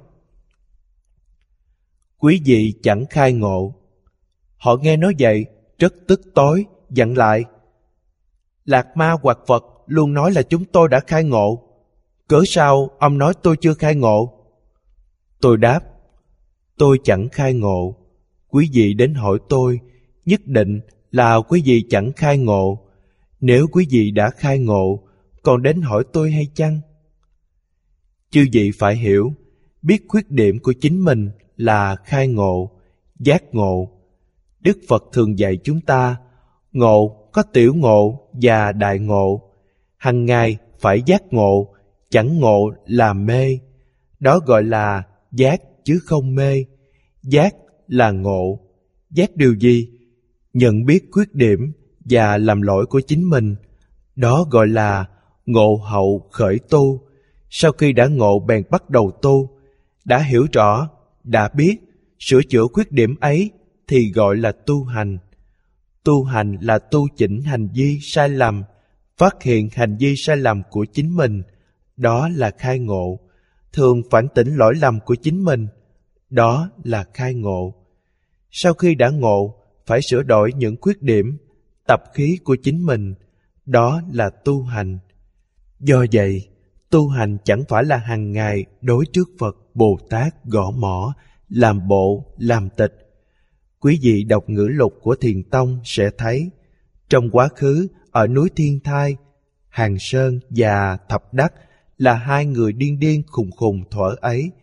S2: quý vị chẳng khai ngộ. Họ nghe nói vậy, rất tức tối, dặn lại, Lạc Ma hoặc Phật luôn nói là chúng tôi đã khai ngộ. Cớ sao ông nói tôi chưa khai ngộ? Tôi đáp, tôi chẳng khai ngộ. Quý vị đến hỏi tôi, nhất định là quý vị chẳng khai ngộ. Nếu quý vị đã khai ngộ, còn đến hỏi tôi hay chăng? Chư vị phải hiểu, biết khuyết điểm của chính mình là khai ngộ, giác ngộ. Đức Phật thường dạy chúng ta, ngộ có tiểu ngộ và đại ngộ. Hằng ngày phải giác ngộ, chẳng ngộ là mê. Đó gọi là giác chứ không mê. Giác là ngộ. Giác điều gì? Nhận biết khuyết điểm và làm lỗi của chính mình. Đó gọi là ngộ hậu khởi tu. Sau khi đã ngộ bèn bắt đầu tu. Đã hiểu rõ, đã biết, sửa chữa khuyết điểm ấy thì gọi là tu hành. Tu hành là tu chỉnh hành vi sai lầm, phát hiện hành vi sai lầm của chính mình. Đó là khai ngộ. Thường phản tỉnh lỗi lầm của chính mình. Đó là khai ngộ. Sau khi đã ngộ, phải sửa đổi những khuyết điểm, tập khí của chính mình. Đó là tu hành. Do vậy, tu hành chẳng phải là hàng ngày đối trước Phật, Bồ Tát gõ mõ, làm bộ, làm tịch. Quý vị đọc ngữ lục của Thiền Tông sẽ thấy, trong quá khứ ở núi Thiên Thai, Hàng Sơn và Thập Đắc là hai người điên điên khùng khùng thuở ấy.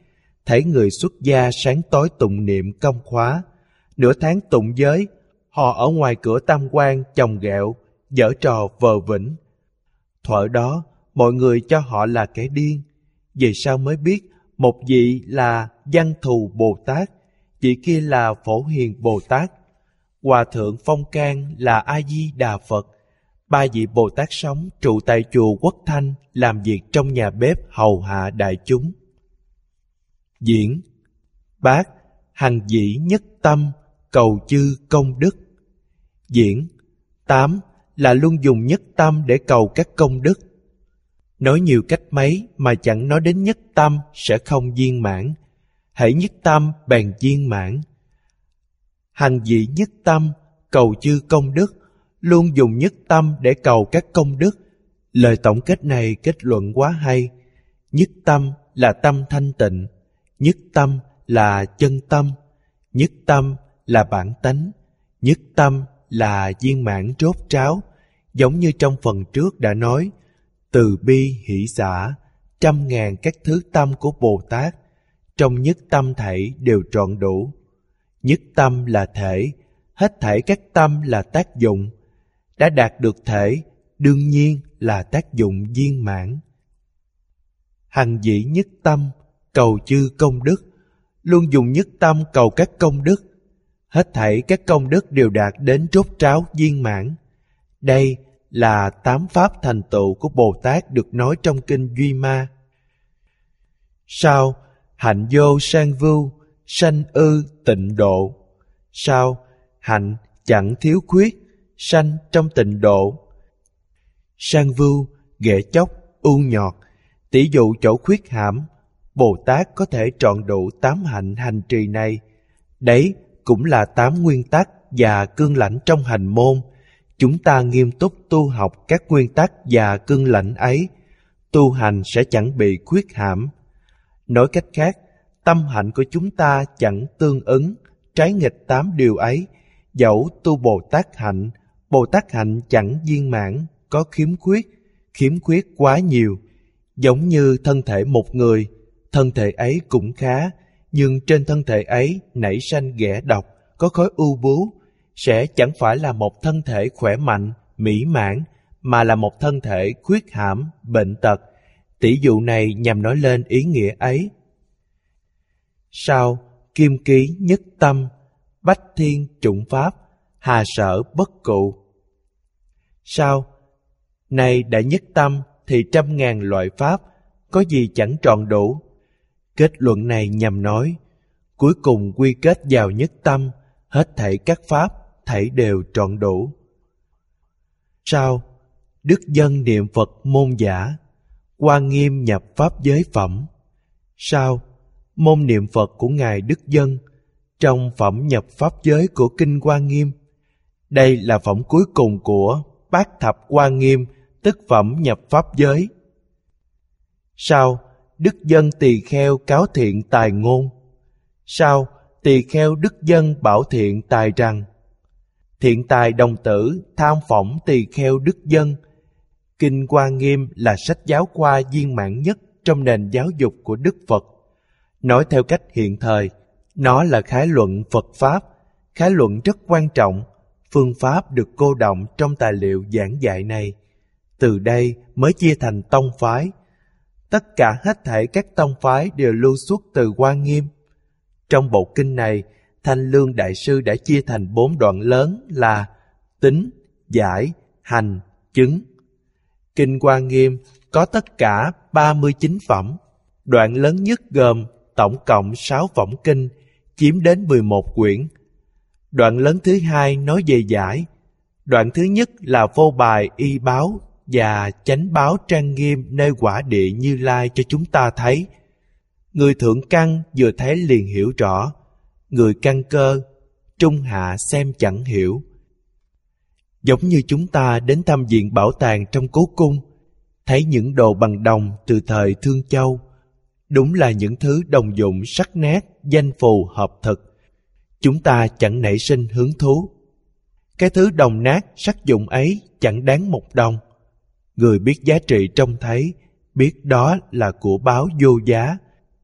S2: thấy người xuất gia sáng tối tụng niệm công khóa. Nửa tháng tụng giới, họ ở ngoài cửa tam quan chồng ghẹo, giở trò vờ vĩnh. Thuở đó, mọi người cho họ là kẻ điên. Về sau mới biết, một vị là Văn Thù Bồ Tát, vị kia là Phổ Hiền Bồ Tát. Hòa thượng Phong Can là A Di Đà Phật. Ba vị Bồ Tát sống trụ tại chùa Quốc Thanh, làm việc trong nhà bếp hầu hạ đại chúng. Diễn bát hằng dĩ nhất tâm, cầu chư công đức. Diễn tám là luôn dùng nhất tâm để cầu các công đức. Nói nhiều cách mấy mà chẳng nói đến nhất tâm sẽ không viên mãn. Hãy nhất tâm bèn viên mãn. Hằng dĩ nhất tâm, cầu chư công đức, luôn dùng nhất tâm để cầu các công đức. Lời tổng kết này kết luận quá hay. Nhất tâm là tâm thanh tịnh, nhất tâm là chân tâm, nhất tâm là bản tánh, nhất tâm là viên mãn rốt ráo. Giống như trong phần trước đã nói, từ bi hỷ xả, trăm ngàn các thứ tâm của Bồ Tát, trong nhất tâm thảy đều trọn đủ. Nhất tâm là thể, hết thảy các tâm là tác dụng. Đã đạt được thể, đương nhiên là tác dụng viên mãn. Hằng dĩ nhất tâm, cầu chư công đức, luôn dùng nhất tâm cầu các công đức. Hết thảy các công đức đều đạt đến rốt ráo viên mãn. Đây là tám pháp thành tựu của Bồ Tát được nói trong kinh Duy Ma. Sau hạnh vô sang vưu, sanh ư tịnh độ. Sau hạnh chẳng thiếu khuyết, sanh trong tịnh độ. Sang vưu, ghệ chóc, ưu nhọt, tỷ dụ chỗ khuyết hãm, Bồ Tát có thể trọn đủ tám hạnh hành trì này. Đấy cũng là tám nguyên tắc và cương lãnh trong hành môn. Chúng ta nghiêm túc tu học các nguyên tắc và cương lãnh ấy, tu hành sẽ chẳng bị khuyết hãm. Nói cách khác, tâm hạnh của chúng ta chẳng tương ứng, trái nghịch tám điều ấy. Dẫu tu Bồ Tát hạnh, Bồ Tát hạnh chẳng viên mãn, có khiếm khuyết, khiếm khuyết quá nhiều. Giống như thân thể một người, thân thể ấy cũng khá, nhưng trên thân thể ấy nảy sanh ghẻ độc, có khối u bướu, sẽ chẳng phải là một thân thể khỏe mạnh, mỹ mãn, mà là một thân thể khuyết hãm, bệnh tật. Tỷ dụ này nhằm nói lên ý nghĩa ấy. Sau kim ký nhất tâm, bách thiên chủng pháp, hà sở bất cụ. Sau này đã nhất tâm thì trăm ngàn loại pháp, có gì chẳng trọn đủ. Kết luận này nhằm nói, cuối cùng quy kết vào nhất tâm, hết thảy các pháp, thảy đều trọn đủ. Sau đức dân niệm Phật môn giả, Hoa Nghiêm nhập pháp giới phẩm. Sau môn niệm Phật của Ngài Đức Dân, trong phẩm nhập pháp giới của Kinh Hoa Nghiêm. Đây là phẩm cuối cùng của Bát Thập Hoa Nghiêm, tức phẩm nhập pháp giới. Sau Đức Dân Tỳ Kheo cáo thiện tài ngôn. Sau Tỳ Kheo Đức Dân bảo thiện tài rằng, thiện tài đồng tử tham phỏng Tỳ Kheo Đức Dân. Kinh Hoa Nghiêm là sách giáo khoa viên mãn nhất trong nền giáo dục của Đức Phật. Nói theo cách hiện thời, nó là khái luận Phật Pháp, khái luận rất quan trọng. Phương pháp được cô đọng trong tài liệu giảng dạy này. Từ đây mới chia thành tông phái. Tất cả hết thảy các tông phái đều lưu xuất từ Hoa Nghiêm. Trong bộ kinh này, Thanh Lương Đại Sư đã chia thành bốn đoạn lớn là tính, giải, hành, chứng. Kinh Hoa Nghiêm có tất cả ba mươi chín phẩm. Đoạn lớn nhất gồm tổng cộng sáu phẩm kinh, chiếm đến mười một quyển. Đoạn lớn thứ hai nói về giải. Đoạn thứ nhất là phô bài y báo và chánh báo trang nghiêm nơi quả địa Như Lai cho chúng ta thấy. Người thượng căn vừa thấy liền hiểu rõ, người căn cơ, trung hạ xem chẳng hiểu. Giống như chúng ta đến thăm viện bảo tàng trong cố cung, thấy những đồ bằng đồng từ thời Thương Châu. Đúng là những thứ đồng dụng sắc nét, danh phù hợp thực. Chúng ta chẳng nảy sinh hứng thú. Cái thứ đồng nát sắc dụng ấy chẳng đáng một đồng. Người biết giá trị trông thấy, biết đó là của báo vô giá.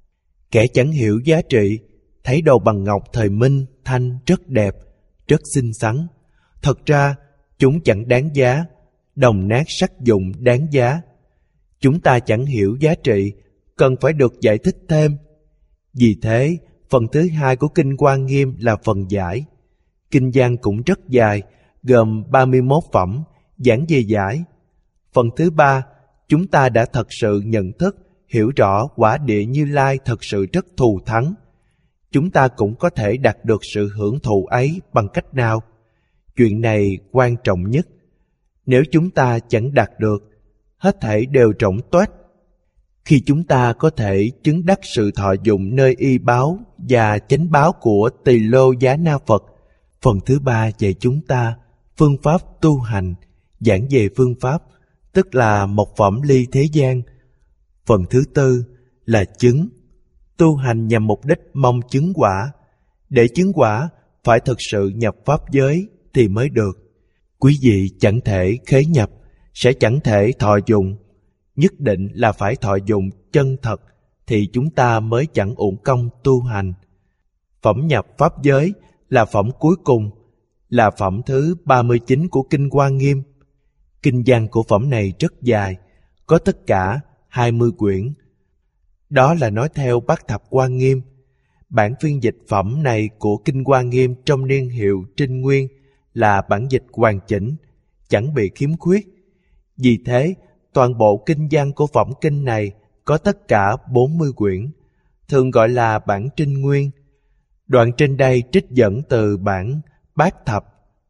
S2: Kẻ chẳng hiểu giá trị thấy đồ bằng ngọc thời Minh Thanh rất đẹp, rất xinh xắn. Thật ra chúng chẳng đáng giá, đồng nát sắc dụng đáng giá. Chúng ta chẳng hiểu giá trị, cần phải được giải thích thêm. Vì thế, phần thứ hai của Kinh Hoa Nghiêm là phần giải. Kinh văn cũng rất dài, gồm ba mươi mốt phẩm, giảng về giải. Phần thứ ba, chúng ta đã thật sự nhận thức, hiểu rõ quả địa Như Lai thật sự rất thù thắng. Chúng ta cũng có thể đạt được sự hưởng thụ ấy bằng cách nào? Chuyện này quan trọng nhất. Nếu chúng ta chẳng đạt được, hết thảy đều rỗng tuếch. Khi chúng ta có thể chứng đắc sự thọ dụng nơi y báo và chánh báo của Tỳ Lô Giá Na Phật, phần thứ ba dạy chúng ta phương pháp tu hành, giảng về phương pháp, tức là một phẩm ly thế gian. Phần thứ tư là chứng, tu hành nhằm mục đích mong chứng quả. Để chứng quả, phải thực sự nhập pháp giới thì mới được. Quý vị chẳng thể khế nhập, sẽ chẳng thể thọ dụng. Nhất định là phải thọ dụng chân thật thì chúng ta mới chẳng uổng công tu hành. Phẩm nhập pháp giới là phẩm cuối cùng, là phẩm thứ ba mươi chín của Kinh Hoa Nghiêm. Kinh văn của phẩm này rất dài, có tất cả hai mươi quyển. Đó là nói theo Bát Thập Hoa Nghiêm. Bản phiên dịch phẩm này của Kinh Hoa Nghiêm trong niên hiệu Trinh Nguyên là bản dịch hoàn chỉnh, chẳng bị khiếm khuyết. Vì thế, toàn bộ kinh văn của phẩm kinh này có tất cả bốn mươi quyển, thường gọi là bản Trinh Nguyên. Đoạn trên đây trích dẫn từ bản Bát Thập.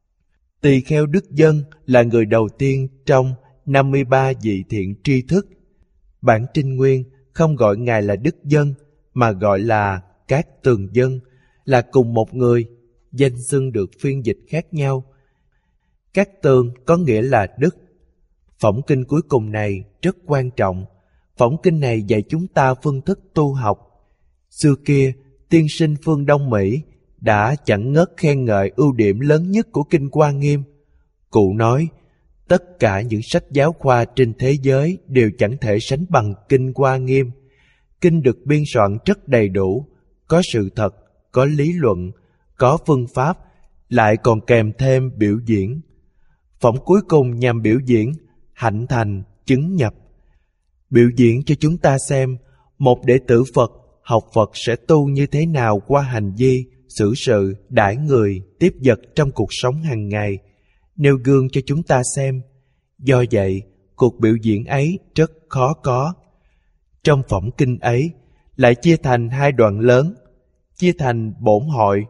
S2: Tỳ Kheo Đức Dân là người đầu tiên trong năm mươi ba vị thiện tri thức. Bản Trinh Nguyên không gọi Ngài là Đức Dân, mà gọi là Cát Tường Dân, là cùng một người, danh xưng được phiên dịch khác nhau. Cát Tường có nghĩa là Đức. Phẩm kinh cuối cùng này rất quan trọng. Phẩm kinh này dạy chúng ta phương thức tu học. Xưa kia, tiên sinh phương Đông Mỹ đã chẳng ngớt khen ngợi ưu điểm lớn nhất của Kinh Hoa Nghiêm. Cụ nói, tất cả những sách giáo khoa trên thế giới đều chẳng thể sánh bằng Kinh Hoa Nghiêm. Kinh được biên soạn rất đầy đủ, có sự thật, có lý luận, có phương pháp, lại còn kèm thêm biểu diễn. Phẩm cuối cùng nhằm biểu diễn hạnh thành, chứng nhập. Biểu diễn cho chúng ta xem một đệ tử Phật học Phật sẽ tu như thế nào qua hành vi, xử sự, đãi người, tiếp vật trong cuộc sống hàng ngày, nêu gương cho chúng ta xem. Do vậy, cuộc biểu diễn ấy rất khó có. Trong phẩm kinh ấy lại chia thành hai đoạn lớn, chia thành bổn hội,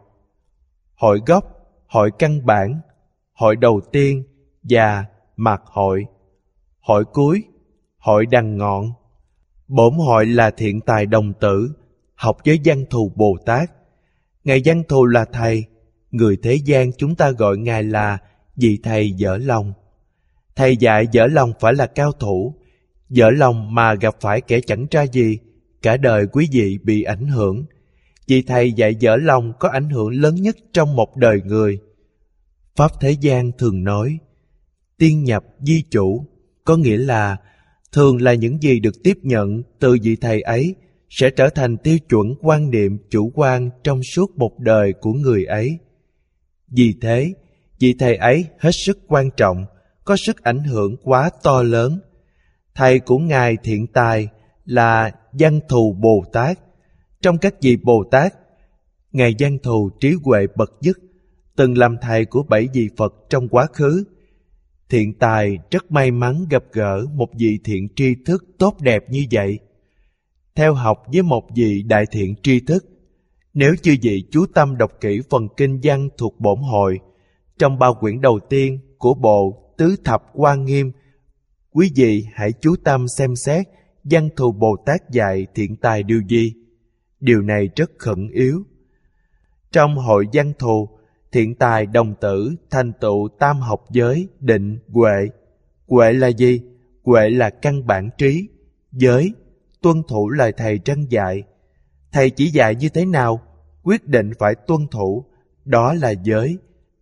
S2: hội gốc, hội căn bản, hội đầu tiên và mạt hội, hội cuối, hội đằng ngọn. Bổn hội là thiện tài đồng tử, học với Văn Thù Bồ Tát. Ngài Văn Thù là thầy, người thế gian chúng ta gọi Ngài là vị thầy dở lòng. Thầy dạy dở lòng phải là cao thủ, dở lòng mà gặp phải kẻ chẳng ra gì, cả đời quý vị bị ảnh hưởng. Vị thầy dạy dở lòng có ảnh hưởng lớn nhất trong một đời người. Pháp thế gian thường nói, tiên nhập di chủ, có nghĩa là thường là những gì được tiếp nhận từ vị thầy ấy sẽ trở thành tiêu chuẩn quan niệm chủ quan trong suốt một đời của người ấy. Vì thế, vị thầy ấy hết sức quan trọng, có sức ảnh hưởng quá to lớn. Thầy của Ngài Thiện Tài là Văn Thù Bồ Tát. Trong các vị Bồ Tát, Ngài Văn Thù trí huệ bậc nhất, từng làm thầy của bảy vị Phật trong quá khứ. Thiện Tài rất may mắn gặp gỡ một vị thiện tri thức tốt đẹp như vậy. Theo học với một vị đại thiện tri thức, nếu chư vị chú tâm đọc kỹ phần kinh văn thuộc bổn hội, trong ba quyển đầu tiên của bộ Tứ Thập Hoa Nghiêm, quý vị hãy chú tâm xem xét Văn Thù Bồ Tát dạy Thiện Tài điều gì. Điều này rất khẩn yếu. Trong hội Văn Thù, Thiện Tài đồng tử thành tựu tam học giới, định, huệ. Huệ là gì? Huệ là căn bản trí. Giới, tuân thủ lời thầy răn dạy. Thầy chỉ dạy như thế nào, quyết định phải tuân thủ, đó là giới.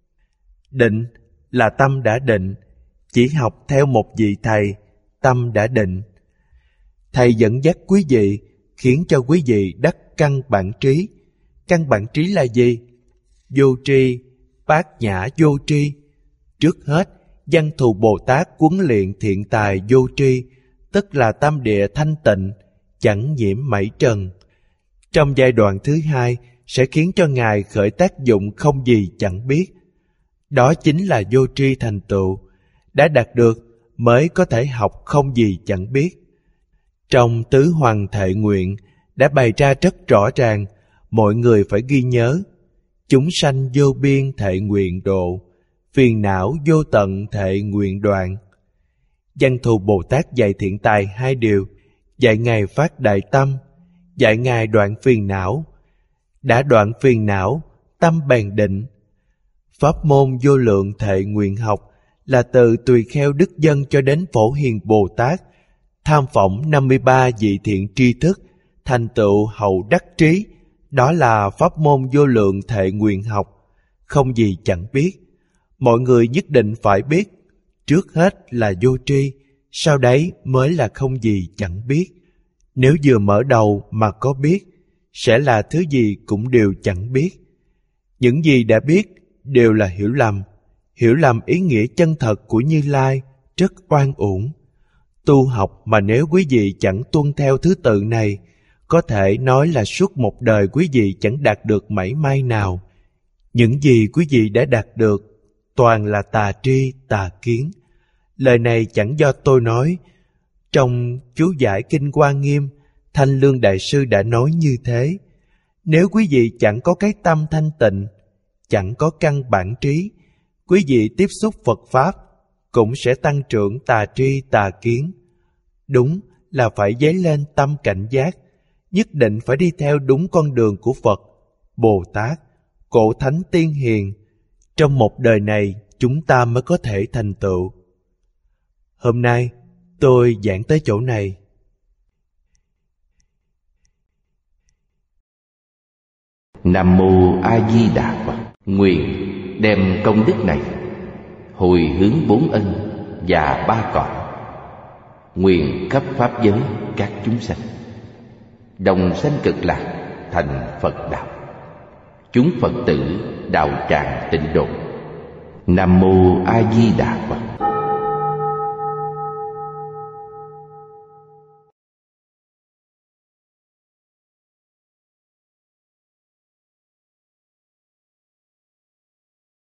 S2: Định là tâm đã định, chỉ học theo một vị thầy, tâm đã định. Thầy dẫn dắt quý vị, khiến cho quý vị đắc căn bản trí. Căn bản trí là gì? Vô tri, bát nhã vô tri. Trước hết, Văn Thù Bồ Tát huấn luyện thiện tài vô tri, tức là tâm địa thanh tịnh, chẳng nhiễm mảy trần. Trong giai đoạn thứ hai sẽ khiến cho Ngài khởi tác dụng không gì chẳng biết. Đó chính là vô tri thành tựu. Đã đạt được mới có thể học không gì chẳng biết. Trong Tứ Hoằng Thệ Nguyện đã bày ra rất rõ ràng, mọi người phải ghi nhớ: chúng sanh vô biên thệ nguyện độ, phiền não vô tận thệ nguyện đoạn. Văn Thù Bồ Tát dạy thiện tài hai điều: dạy Ngài phát đại tâm, dạy Ngài đoạn phiền não. Đã đoạn phiền não, tâm bèn định. Pháp môn vô lượng thệ nguyện học là từ Tùy Kheo Đức Dân cho đến Phổ Hiền Bồ Tát, tham phỏng năm mươi ba vị thiện tri thức, thành tựu hậu đắc trí. Đó là pháp môn vô lượng thệ nguyện học, không gì chẳng biết. Mọi người nhất định phải biết. Trước hết là vô tri, sau đấy mới là không gì chẳng biết. Nếu vừa mở đầu mà có biết, sẽ là thứ gì cũng đều chẳng biết. Những gì đã biết đều là hiểu lầm. Hiểu lầm ý nghĩa chân thật của Như Lai, rất oan uổng. Tu học mà nếu quý vị chẳng tuân theo thứ tự này, có thể nói là suốt một đời quý vị chẳng đạt được mảy may nào. Những gì quý vị đã đạt được toàn là tà tri, tà kiến. Lời này chẳng do tôi nói. Trong chú giải Kinh Hoa Nghiêm, Thanh Lương Đại Sư đã nói như thế. Nếu quý vị chẳng có cái tâm thanh tịnh, chẳng có căn bản trí, quý vị tiếp xúc Phật Pháp cũng sẽ tăng trưởng tà tri, tà kiến. Đúng là phải dấy lên tâm cảnh giác, nhất định phải đi theo đúng con đường của Phật, Bồ Tát, Cổ Thánh Tiên Hiền. Trong một đời này chúng ta mới có thể thành tựu. Hôm nay tôi giảng tới chỗ này.
S1: Nam Mô A Di Đà Phật. Nguyện đem công đức này hồi hướng bốn ân và ba cõi, nguyện khắp pháp giới các chúng sanh đồng sanh cực lạc thành Phật đạo, chúng Phật tử đạo tràng tịnh độ. Nam Mô A Di Đà Phật.